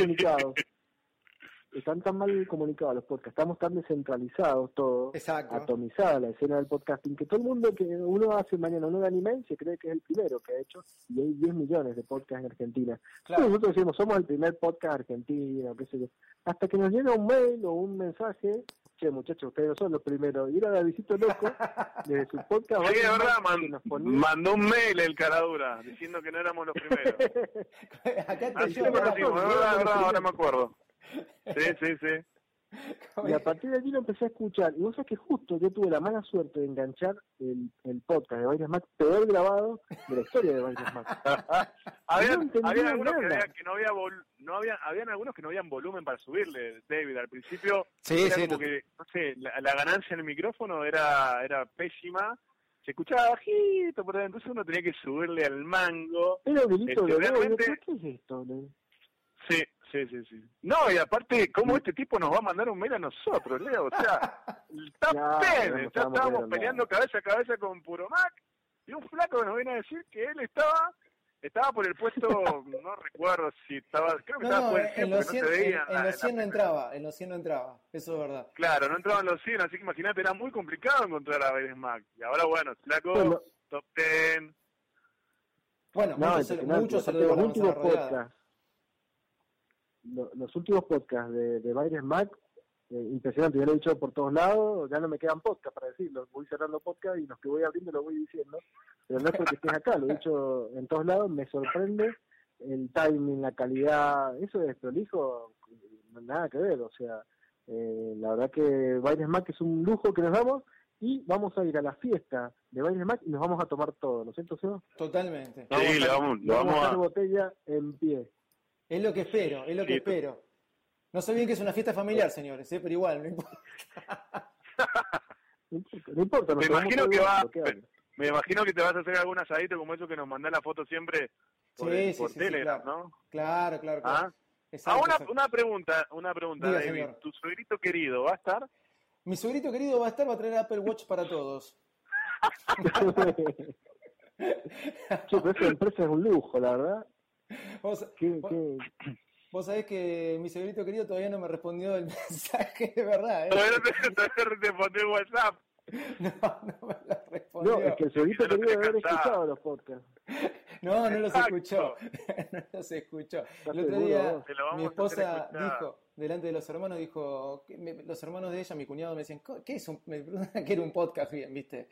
Están tan mal comunicados los podcasts, estamos tan descentralizados todos, atomizada la escena del podcasting, que todo el mundo que uno hace mañana uno de anime se cree que es el primero que ha hecho, y hay 10 millones de podcasts en Argentina. Claro. Nosotros decimos, somos el primer podcast argentino, qué sé yo, hasta que nos llega un mail o un mensaje, che, muchachos, ustedes no son los primeros, y era Davidito Loco, desde su podcast. Sí, es verdad, mandó un mail el caradura, diciendo que no éramos los primeros. Así lo conocimos, es verdad, ahora me acuerdo. Sí. Y a partir de allí lo empecé a escuchar. Y vos sabés que justo yo tuve la mala suerte de enganchar el podcast de Baires Mac peor grabado de la historia de Baires Mac. Habían algunos habían algunos que no habían volumen para subirle, David. Al principio era como que, no sé, la ganancia en el micrófono era pésima. Se escuchaba bajito, por entonces uno tenía que subirle al mango. Era un delito de realmente... ¿Qué es esto? Sí. No, y aparte, ¿cómo este tipo nos va a mandar un mail a nosotros, Leo? O sea, ya estábamos peleando cabeza a cabeza con Puro Mac, y un flaco nos viene a decir que él estaba por el puesto, no recuerdo si estaba, creo que estaba por el 100, en los 100 no entraba, eso es verdad. Claro, no entraban los 100, así que imagínate, era muy complicado encontrar a Baires Mac, y ahora bueno, flaco, top 10. Bueno, muchos se lo debo a La Manzana Rodeada. Los últimos podcasts de Baires Mac, impresionante, yo lo he dicho por todos lados, ya no me quedan podcasts para decirlo, voy cerrando podcasts y los que voy abriendo los voy diciendo, pero no es porque estés acá, lo he dicho en todos lados, me sorprende el timing, la calidad, eso de desprolijo, nada que ver, o sea, la verdad que Baires Mac es un lujo que nos damos, y vamos a ir a la fiesta de Baires Mac y nos vamos a tomar todo, ¿no es cierto, Seba? Totalmente. Sí, vamos a hacer botella en pie. Es lo que espero. No sé bien que es una fiesta familiar, señores, pero igual, no importa. No importa. Me imagino que te vas a hacer algún asadito como eso que nos mandás la foto siempre por Telegram, claro. ¿no? Claro. ¿Ah? Exacto. Una pregunta, Diga, David. señor. ¿Tu suegrito querido va a estar? Mi suegrito querido va a traer Apple Watch para todos. Pero esa empresa es un lujo, la verdad. Vos sabés que mi suegrito querido todavía no me respondió el mensaje, de verdad. Todavía no te respondió el WhatsApp. No me lo respondió. No, es que el suegrito querido debe haber escuchado los podcasts. No los Exacto. escuchó. No los escuchó. El otro seguro, día vos? Te lo vamos mi a hacer esposa escuchar. dijo, delante de los hermanos, dijo, los hermanos de ella, mi cuñado, me decían, ¿qué es me preguntan qué era un podcast bien, viste?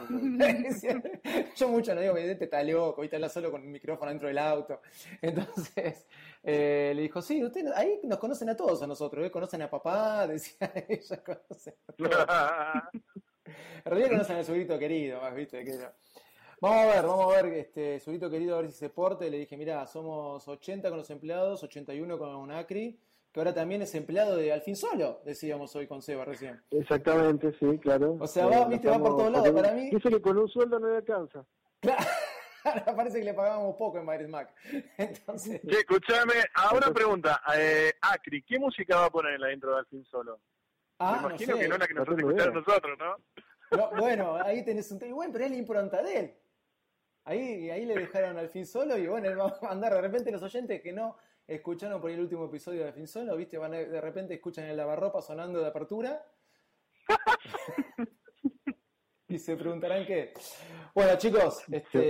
Yo mucho no digo, este está loco, viste, habla solo con el micrófono dentro del auto. Entonces, le dijo, sí, ustedes ahí nos conocen a todos a nosotros, conocen a papá, decía ella, conocen a todos. En realidad conocen al Surito querido, más, viste, que no. Vamos a ver, Surito querido, a ver si se porte. Le dije, mirá, somos 80 con los empleados, 81 con Acri, que ahora también es empleado de Al fin Solo, decíamos hoy con Seba recién. Exactamente, sí, claro. O sea, va por todos lados, para mí. Dice que con un sueldo no le alcanza. Claro, parece que le pagábamos poco en Baires Mac. Entonces, Che, escuchame, ahora pregunta, Acri, ¿qué música va a poner en la intro de Al fin Solo? Me no imagino sé. que no la que nosotros tengo idea. escuchamos nosotros, ¿no? No, bueno, ahí tenés un tema. Bueno, pero es la impronta de él. Ahí le dejaron Al fin Solo y bueno, él va a andar. De repente los oyentes que no escucharon por ahí el último episodio de Al fin Solo, ¿viste? De repente escuchan el lavarropa sonando de apertura. Y se preguntarán qué. Bueno, chicos,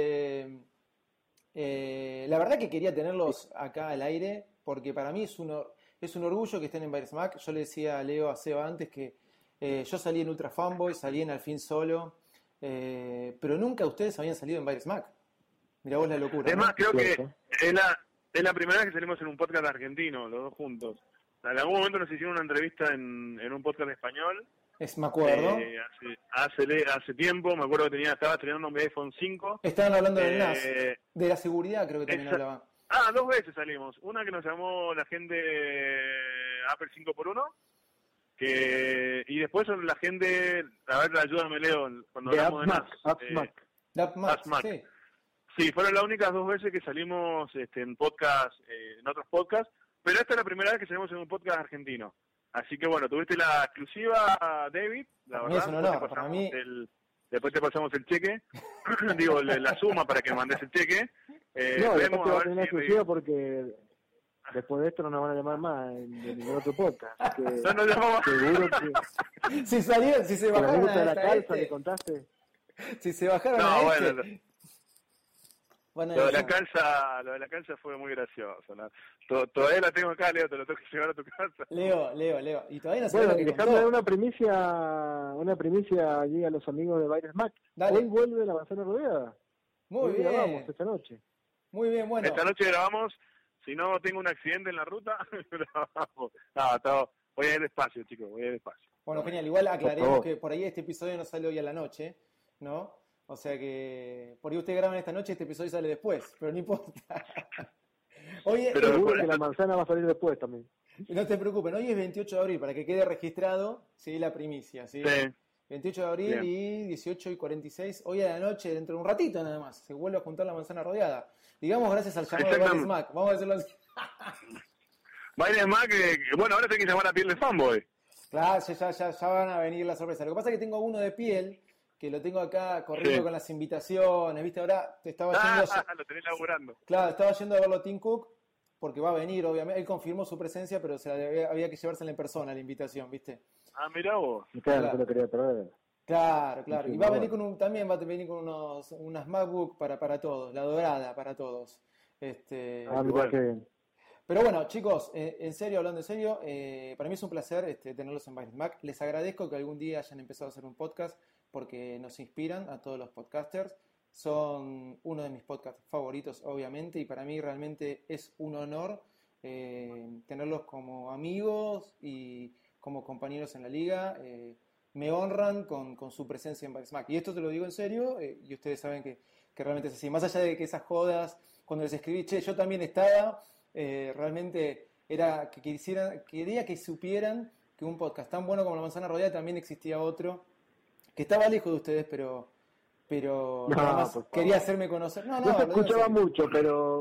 la verdad que quería tenerlos acá al aire porque para mí es un orgullo que estén en Baires Mac. Yo le decía a Leo, a Seba antes que yo salí en Ultra Fanboy, salí en Al fin Solo, pero nunca ustedes habían salido en Baires Mac. Mirá vos la locura. Es ¿no? más, creo que es la primera vez que salimos en un podcast argentino, los dos juntos. En algún momento nos hicieron una entrevista en un podcast español. Me acuerdo. Hace tiempo, me acuerdo que estaba estrenando mi iPhone 5. Estaban hablando del NAS, de la seguridad creo que también hablaban. 2 veces salimos. Una que nos llamó la gente Apple 5x1. Y después la gente, a ver, ayúdame Leo, cuando De hablamos de AppSmack. Sí. Sí, fueron las únicas 2 veces que salimos en podcast, en otros podcasts, pero esta es la primera vez que salimos en un podcast argentino. Así que bueno, tuviste la exclusiva, David, la Para mí verdad. es un honor, para mí. Después te pasamos el cheque, digo, la suma para que mandes el cheque. No, después te vemos va a a tener ver exclusiva porque después de esto no nos van a llamar más de ningún otro podcast. Así que no nos llamamos. seguro que Si se con la bajaron anécdota de la hasta calza que contaste. si se bajaron No, a bueno, van a lo de decir- la calza fue muy gracioso. ¿No? Todavía la tengo acá, Leo, te lo tengo que llevar a tu casa. Leo. Y todavía no se Bueno, lo y que dejarme dar contó. una primicia allí a los amigos de Baires Mac. Dale. Hoy vuelve la manzana rodeada. Muy Hoy grabamos bien. esta noche. Muy bien, bueno. Esta noche grabamos, si no tengo un accidente en la ruta, grabamos. Voy a ir despacio, chicos, voy a ir despacio. Bueno, genial. Igual Por aclaremos favor. que por ahí este episodio no sale hoy a la noche, ¿no? O sea que por ahí ustedes graban esta noche, este episodio sale después, pero no importa. Oye, Pero- Seguro que la manzana va a salir después también. no te preocupes, hoy es 28 de abril, para que quede registrado, sí, la primicia, ¿sí? Sí. 28 de abril Bien. y 18:46, hoy a la noche, dentro de un ratito nada más, se vuelve a juntar la manzana rodeada. Digamos gracias al llamado de Baires Exactamente. Mac, vamos a decirlo así. Baires Mac, bueno, ahora tengo que llamar a Piel de Fanboy. Claro, ya van a venir las sorpresas. Lo que pasa es que tengo uno de piel, que lo tengo acá corriendo Sí. con las invitaciones, ¿viste? Ahora te estaba yendo... Lo tenés laburando. Claro, estaba yendo a verlo Tim Cook, porque va a venir, obviamente. Él confirmó su presencia, pero había que llevársela en persona la invitación, ¿viste? Mirá vos. Claro, Claro. no te lo quería perder. Claro. Sí, Y va a venir bueno. también va a venir con unas MacBook para todos, la dorada para todos. Mirá bueno. qué bien. Pero bueno, chicos, en serio, hablando en serio, para mí es un placer tenerlos en Baires Mac. Les agradezco que algún día hayan empezado a hacer un podcast porque nos inspiran a todos los podcasters. Son uno de mis podcasts favoritos, obviamente, y para mí realmente es un honor tenerlos como amigos y como compañeros en la liga. Me honran con su presencia en Baires Mac. Y esto te lo digo en serio, y ustedes saben que realmente es así. Más allá de que esas jodas, cuando les escribí, che, yo también estaba... realmente era que quería que supieran que un podcast tan bueno como La Manzana Rodeada también existía otro que estaba lejos de ustedes, pero No, además por favor. quería hacerme conocer. No, No se lo digo en escuchaba serio. mucho, pero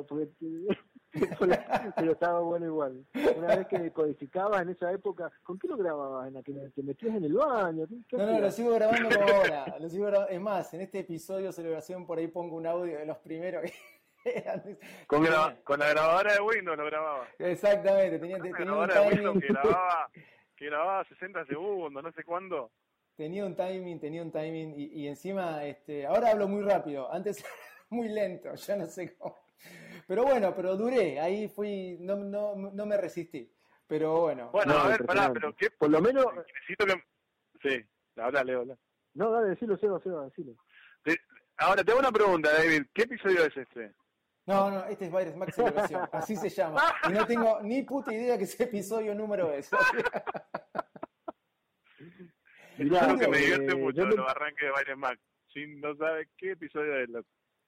estaba bueno igual. Una vez que codificabas en esa época, ¿con qué lo grababas? ¿En la que te metías en el baño? ¿Qué No, hacías? lo sigo grabando como ahora. Es más, en este episodio de celebración por ahí pongo un audio de los primeros que eran. Con la grabadora de Windows lo grababa. Exactamente, tenía La un grabadora de Windows timing. que grababa 60 segundos, no sé cuándo. Tenía un timing y encima, ahora hablo muy rápido. Antes muy lento, yo no sé cómo. Pero bueno, pero duré, ahí fui, no me resistí. Pero bueno. Bueno, No, a ver, pará, pero ¿qué? Por lo menos... Necesito que... Sí, habla. No, dale, decilo, Seba, decilo. Ahora, te hago una pregunta, David. ¿Qué episodio es este? No, este es Virus Max Celebración, así se llama. Y no tengo ni puta idea que ese episodio número es. Mirá, es algo que me divierte mucho los arranques de Virus Max. No sabe qué episodio es.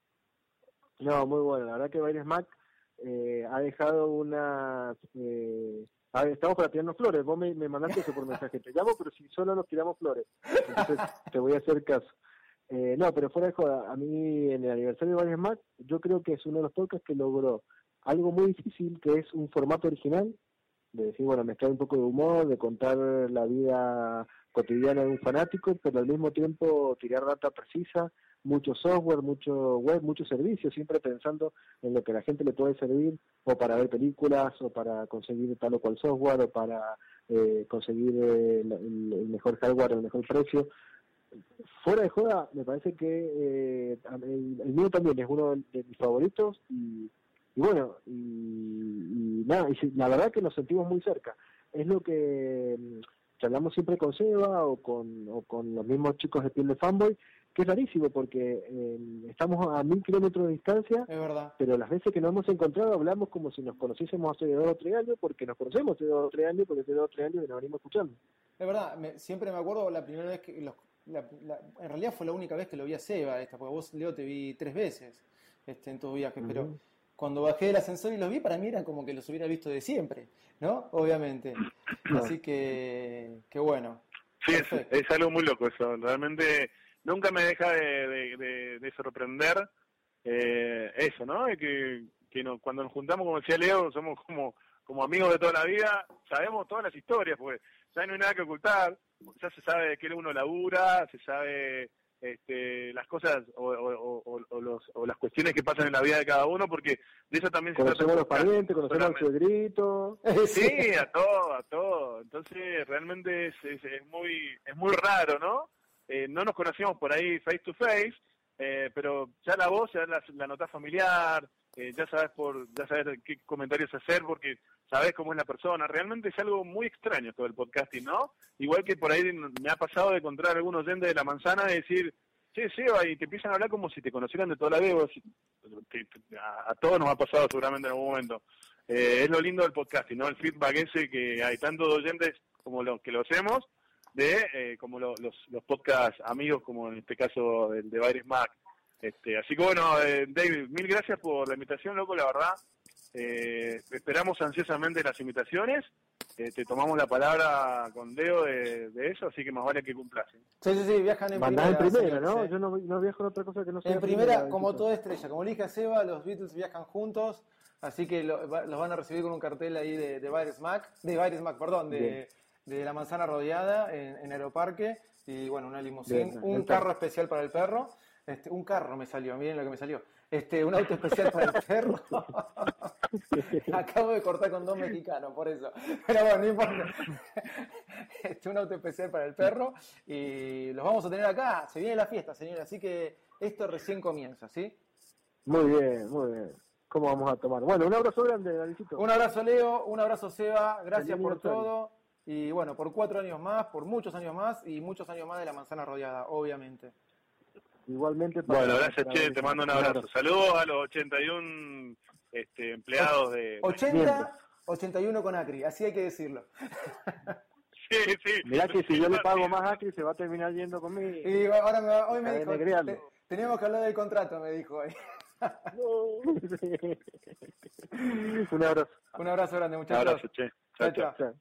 No, muy bueno. La verdad que Virus Max ha dejado una... A ver, estamos para tirarnos flores. Vos me mandaste eso por mensaje. Te llamo, pero si solo nos tiramos flores. Entonces te voy a hacer caso. No, pero fuera de joda, a mí en el aniversario de Varias Mac, yo creo que es uno de los podcasts que logró algo muy difícil, que es un formato original, de decir, bueno, mezclar un poco de humor, de contar la vida cotidiana de un fanático, pero al mismo tiempo tirar data precisa, mucho software, mucho web, mucho servicio, siempre pensando en lo que a la gente le puede servir, o para ver películas, o para conseguir tal o cual software, o para conseguir el mejor hardware, el mejor precio. Fuera de joda, me parece que el mío también es uno de mis favoritos y bueno, y nada, y la verdad que nos sentimos muy cerca. Es lo que charlamos siempre con Seba o con los mismos chicos de Piel de Fanboy, que es rarísimo porque estamos a 1000 kilómetros de distancia, es verdad, pero las veces que nos hemos encontrado hablamos como si nos conociésemos hace 2 o 3 años, porque nos conocemos hace 2 o 3 años, porque hace 2 o 3 años que nos venimos escuchando. Es verdad, siempre me acuerdo la primera vez que en realidad fue la única vez que lo vi a Seba, porque vos, Leo, te vi 3 veces en tus viajes, pero cuando bajé del ascensor y los vi, para mí eran como que los hubiera visto de siempre, ¿no? Obviamente. Así que bueno. Sí, es algo muy loco eso. Realmente nunca me deja de sorprender eso, ¿no? Que cuando nos juntamos, como decía Leo, somos como amigos de toda la vida, sabemos todas las historias, porque ya no hay nada que ocultar, ya se sabe de qué uno labura, se sabe las cosas o las cuestiones que pasan en la vida de cada uno, porque de eso también se trata. Conocemos a los parientes, conocemos al suegrito. Sí, a todo. Entonces realmente es muy raro, ¿no? No nos conocíamos por ahí face to face, pero ya la voz, ya la notás familiar, ya sabes qué comentarios hacer, porque sabes cómo es la persona. Realmente es algo muy extraño todo el podcasting, ¿no? Igual que por ahí me ha pasado de encontrar algún oyente de La Manzana y decir, che, Seba, y te empiezan a hablar como si te conocieran de toda la vida. A todos nos ha pasado seguramente en algún momento. Es lo lindo del podcasting, ¿no? El feedback ese que hay tantos oyentes como los que lo hacemos, como los podcast amigos, como en este caso el de Virus Mac. Así que bueno, David, mil gracias por la invitación, loco, la verdad. Esperamos ansiosamente las invitaciones. Te tomamos la palabra con Leo de eso, así que más vale que cumplas. Sí, viajan en primera. Mandás en primera, ¿no? Sí. Yo no viajo en otra cosa que no sea en primera, como toda estrella. Como le dije a Seba, los Beatles viajan juntos, así que los van a recibir con un cartel ahí de Virus Mac, de La Manzana Rodeada en Aeroparque, y bueno, una limusina, un carro especial para el perro. Un carro me salió, miren lo que me salió. Un auto especial para el perro. Acabo de cortar con 2 mexicanos, por eso. Pero bueno, no importa. Un auto especial para el perro. Y los vamos a tener acá. Se viene la fiesta, señores. Así que esto recién comienza, ¿sí? Muy bien. ¿Cómo vamos a tomar? Bueno, un abrazo grande, Davidito. Un abrazo, Leo. Un abrazo, Seba. Gracias por todo. Y bueno, por 4 años más, por muchos años más y muchos años más de La Manzana Rodeada, obviamente. Igualmente. Bueno, gracias, Che, te mando un abrazo. Saludos a los 81 empleados de... 81 con Acri, así hay que decirlo. Sí. Mirá que si yo le pago más a Acri, se va a terminar yendo conmigo. Y ahora hoy me dijo, tenemos que hablar del contrato, me dijo hoy. Un abrazo. Un abrazo grande, muchachos. Un abrazo, Che. Chao.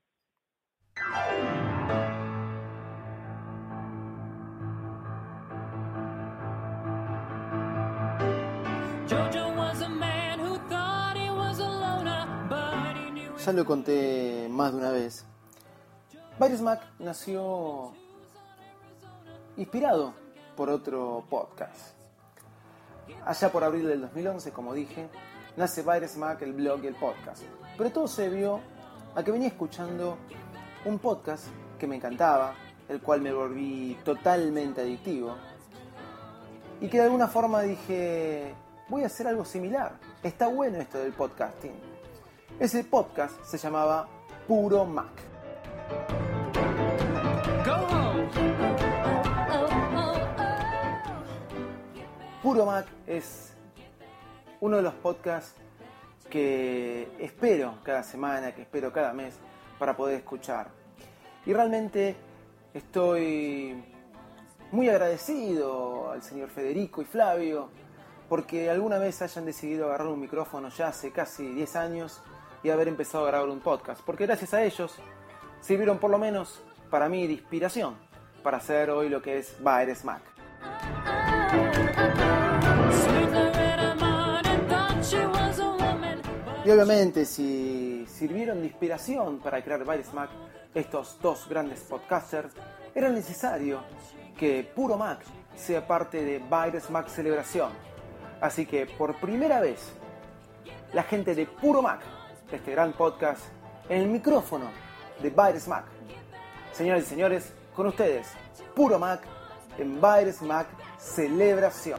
Ya lo conté más de una vez. Virus Mac nació inspirado por otro podcast. Allá por abril del 2011, como dije, nace Virus Mac, el blog y el podcast. Pero todo se debió a que venía escuchando un podcast que me encantaba, el cual me volví totalmente adictivo. y que de alguna forma dije, voy a hacer algo similar. Está bueno esto del podcasting. Ese podcast se llamaba Puro Mac. Puro Mac es uno de los podcasts que espero cada semana, que espero cada mes para poder escuchar. Y realmente estoy muy agradecido al señor Federico y Flavio porque alguna vez hayan decidido agarrar un micrófono ya hace casi 10 años y haber empezado a grabar un podcast. Porque gracias a ellos sirvieron por lo menos para mí de inspiración para hacer hoy lo que es Baires Mac. Y obviamente si sirvieron de inspiración para crear Baires Mac estos dos grandes podcasters, era necesario que Puro Mac sea parte de Baires Mac Celebración. Así que por primera vez la gente de Puro Mac, este gran podcast, en el micrófono de Baires Mac. Señoras y señores, con ustedes, Puro Mac en Baires Mac Celebración.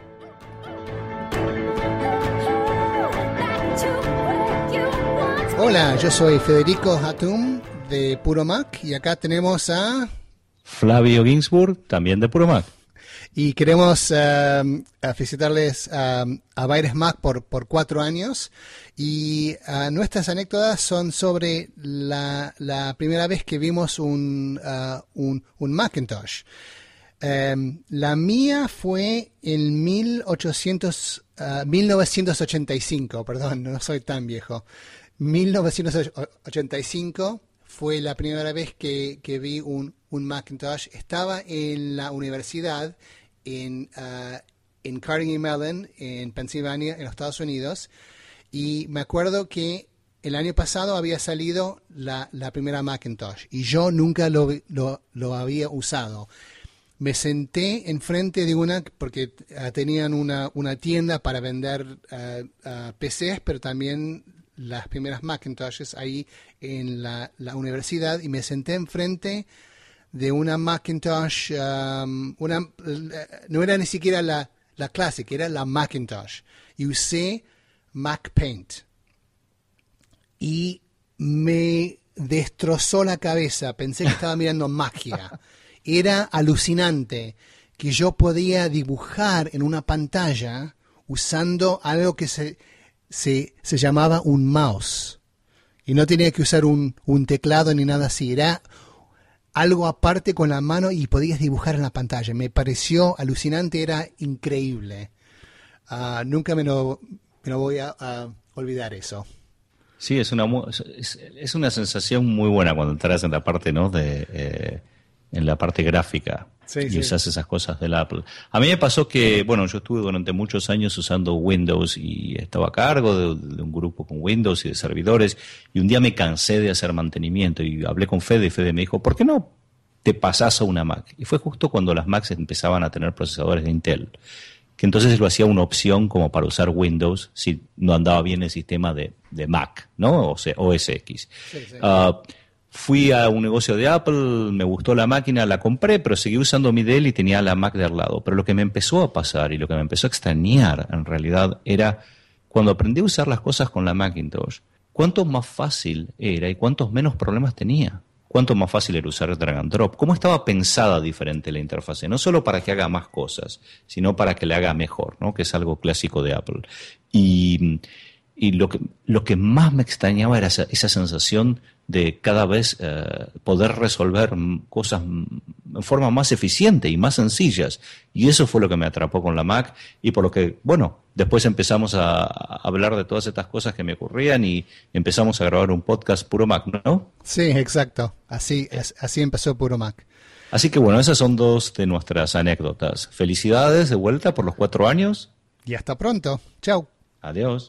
Hola, yo soy Federico Hatum de Puro Mac y acá tenemos a Flavio Ginsburg, también de Puro Mac. Y queremos felicitarles a Baires Mac por 4 años y nuestras anécdotas son sobre la primera vez que vimos un Macintosh. La mía fue en 1985, perdón, no soy tan viejo. 1985 fue la primera vez que vi un Macintosh. Estaba en la universidad en Carnegie Mellon, en Pensilvania, en los Estados Unidos, y me acuerdo que el año pasado había salido la primera Macintosh y yo nunca lo había usado. Me senté enfrente de una, porque tenían una tienda para vender PCs, pero también las primeras Macintoshes ahí en la universidad, y me senté enfrente de una Macintosh, no era ni siquiera la Classic, era la Macintosh, y usé Mac Paint. Y me destrozó la cabeza, pensé que estaba mirando magia. Era alucinante que yo podía dibujar en una pantalla usando algo que se llamaba un mouse. Y no tenía que usar un teclado ni nada así. Era algo aparte con la mano y podías dibujar en la pantalla. Me pareció alucinante, era increíble. Nunca me lo voy a olvidar eso. Sí, es una sensación muy buena cuando entras en la parte, ¿no? En la parte gráfica, y usas esas cosas del Apple. A mí me pasó que, bueno, yo estuve durante muchos años usando Windows y estaba a cargo de un grupo con Windows y de servidores, y un día me cansé de hacer mantenimiento y hablé con Fede, y Fede me dijo, ¿por qué no te pasás a una Mac? Y fue justo cuando las Macs empezaban a tener procesadores de Intel, que entonces lo hacía una opción como para usar Windows si no andaba bien el sistema de Mac, ¿no? O sea, OS X. Fui a un negocio de Apple, me gustó la máquina, la compré, pero seguí usando mi Dell y tenía la Mac de al lado. Pero lo que me empezó a pasar y lo que me empezó a extrañar en realidad era cuando aprendí a usar las cosas con la Macintosh, cuánto más fácil era y cuántos menos problemas tenía. Cuánto más fácil era usar drag and drop. Cómo estaba pensada diferente la interfase, no solo para que haga más cosas, sino para que le haga mejor, ¿no? Que es algo clásico de Apple. Y lo que más me extrañaba era esa sensación de cada vez poder resolver cosas en forma más eficiente y más sencillas. Y eso fue lo que me atrapó con la Mac, y por lo que, bueno, después empezamos a hablar de todas estas cosas que me ocurrían y empezamos a grabar un podcast Puro Mac, ¿no? Sí, exacto. Así empezó Puro Mac. Así que bueno, esas son dos de nuestras anécdotas. Felicidades de vuelta por los 4 años. Y hasta pronto. Chao. Adiós.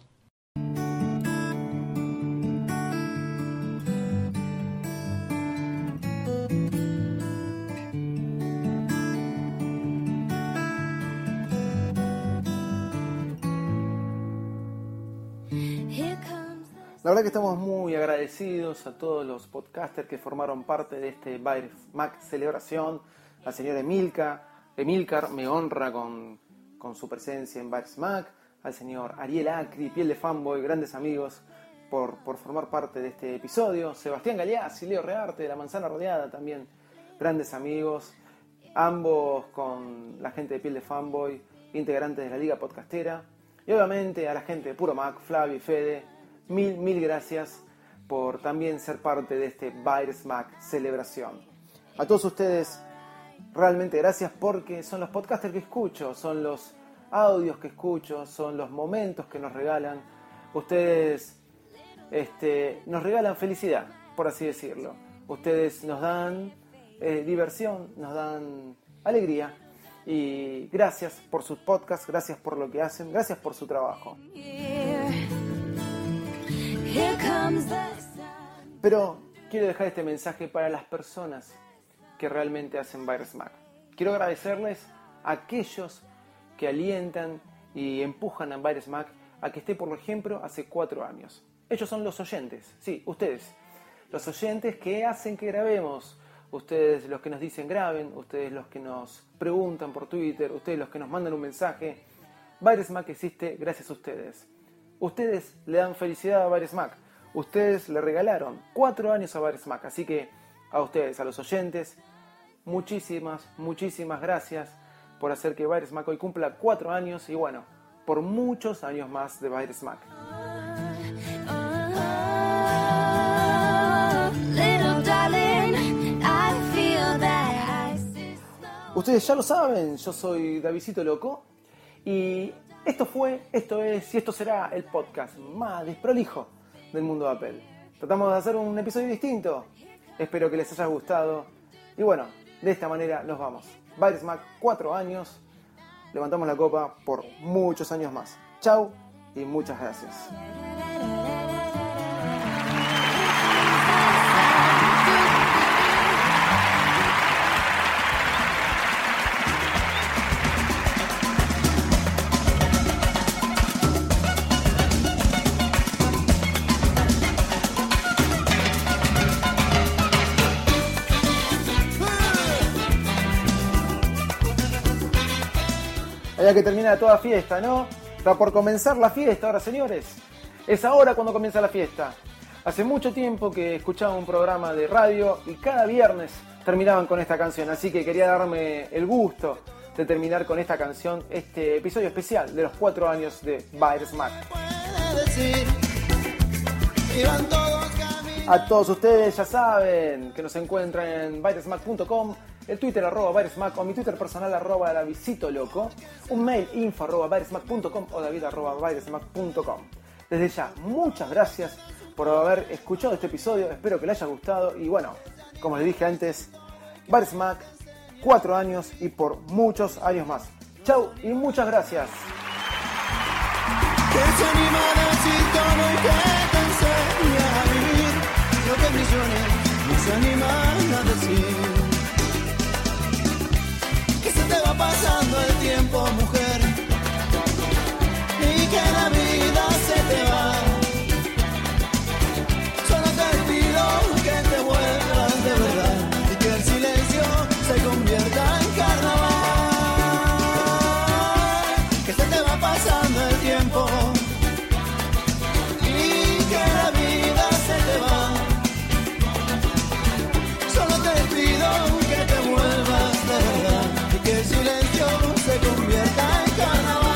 La verdad que estamos muy agradecidos a todos los podcasters que formaron parte de este Baires Mac celebración. La señora Emilcar me honra con con su presencia en Virus Mac, al señor Ariel Acri, Piel de Fanboy, grandes amigos, por formar parte de este episodio. Sebastián Galeazzi, Leo Rearte, de La Manzana Rodeada, también grandes amigos, ambos con la gente de Piel de Fanboy, integrantes de la Liga Podcastera. Y obviamente a la gente de Puro Mac, Flavio y Fede, mil gracias por también ser parte de este Virus Mac celebración. A todos ustedes, realmente gracias, porque son los podcasters que escucho, son los audios que escucho, son los momentos que nos regalan. Ustedes nos regalan felicidad, por así decirlo. Ustedes nos dan diversión, nos dan alegría. Y gracias por sus podcasts, gracias por lo que hacen, gracias por su trabajo. Pero quiero dejar este mensaje para las personas que realmente hacen Virus Mac. Quiero agradecerles a aquellos que alientan y empujan a Virus Mac a que esté, por ejemplo, hace 4 años. Ellos son los oyentes, sí, ustedes. Los oyentes que hacen que grabemos. Ustedes los que nos dicen graben, ustedes los que nos preguntan por Twitter, ustedes los que nos mandan un mensaje. Virus Mac existe gracias a ustedes. Ustedes le dan felicidad a Virus Mac. Ustedes le regalaron 4 años a Virus Mac. Así que a ustedes, a los oyentes, muchísimas gracias por hacer que Virus Mac hoy cumpla 4 años y bueno, por muchos años más de Virus Mac. Ustedes ya lo saben, yo soy Davidcito Loco y esto es y esto será el podcast más desprolijo del mundo de Apple. Tratamos de hacer un episodio distinto, espero que les haya gustado y bueno, de esta manera nos vamos. Virus Mac 4 años, levantamos la copa por muchos años más. Chau y muchas gracias. Ya que termina toda fiesta, ¿no? Está por comenzar la fiesta ahora, señores. Es ahora cuando comienza la fiesta. Hace mucho tiempo que escuchaba un programa de radio y cada viernes terminaban con esta canción. Así que quería darme el gusto de terminar con esta canción, este episodio especial de los 4 años de Virus Mac. A todos ustedes ya saben que nos encuentran en virusmac.com, el Twitter @virusmac o mi Twitter personal @davidcitoloco, un mail info@virusmac.com o david@virusmac.com. Desde ya, muchas gracias por haber escuchado este episodio, espero que les haya gustado y bueno, como les dije antes, Virus Mac, 4 años y por muchos años más. Chau y muchas gracias. Que se anima a decir todo y que te enseña a vivir lo que millones no se animan a decir. Que se te va pasando el tiempo, mujer, y que la vida se te va. Solo te pido que te vuelvas de verdad y que el silencio se convierta en carnaval. Que se te va pasando el tiempo y que la vida se te va. Solo te pido que te vuelvas de verdad y que el silencio se convierta en carnaval.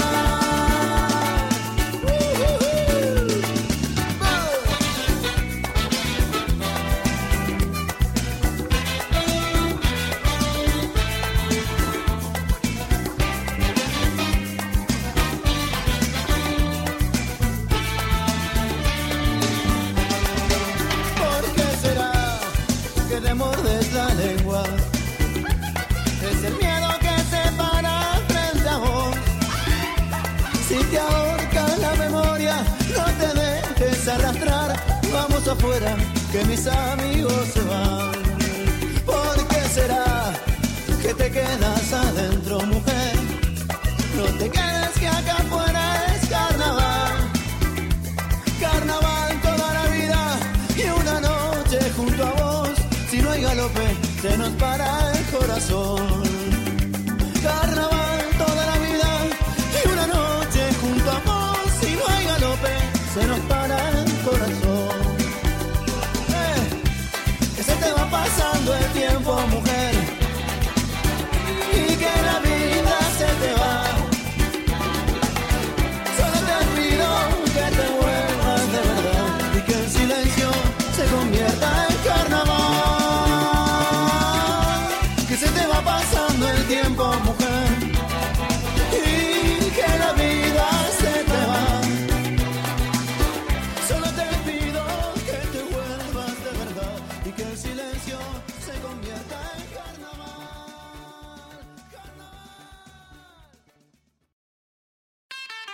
Te mordes la lengua, es el miedo que se para frente a vos. Si te ahorca la memoria, no te dejes arrastrar. Vamos afuera, que mis amigos se van. ¿Por qué será que te quedas adentro, mujer? No te quedes, que acá afuera es carnaval. Carnaval toda la vida y una noche junto a vos. Si no hay galope, se nos para el corazón. Carnaval toda la vida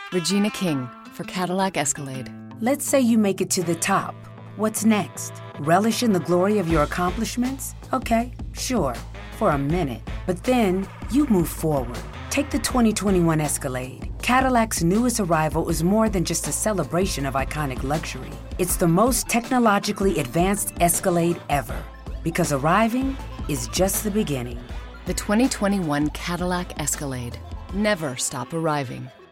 Regina King for Cadillac Escalade. Let's say you make it to the top. What's next? Relish in the glory of your accomplishments? Okay, sure, for a minute. But then you move forward. Take the 2021 Escalade. Cadillac's newest arrival is more than just a celebration of iconic luxury. It's the most technologically advanced Escalade ever. Because arriving is just the beginning. The 2021 Cadillac Escalade. Never stop arriving.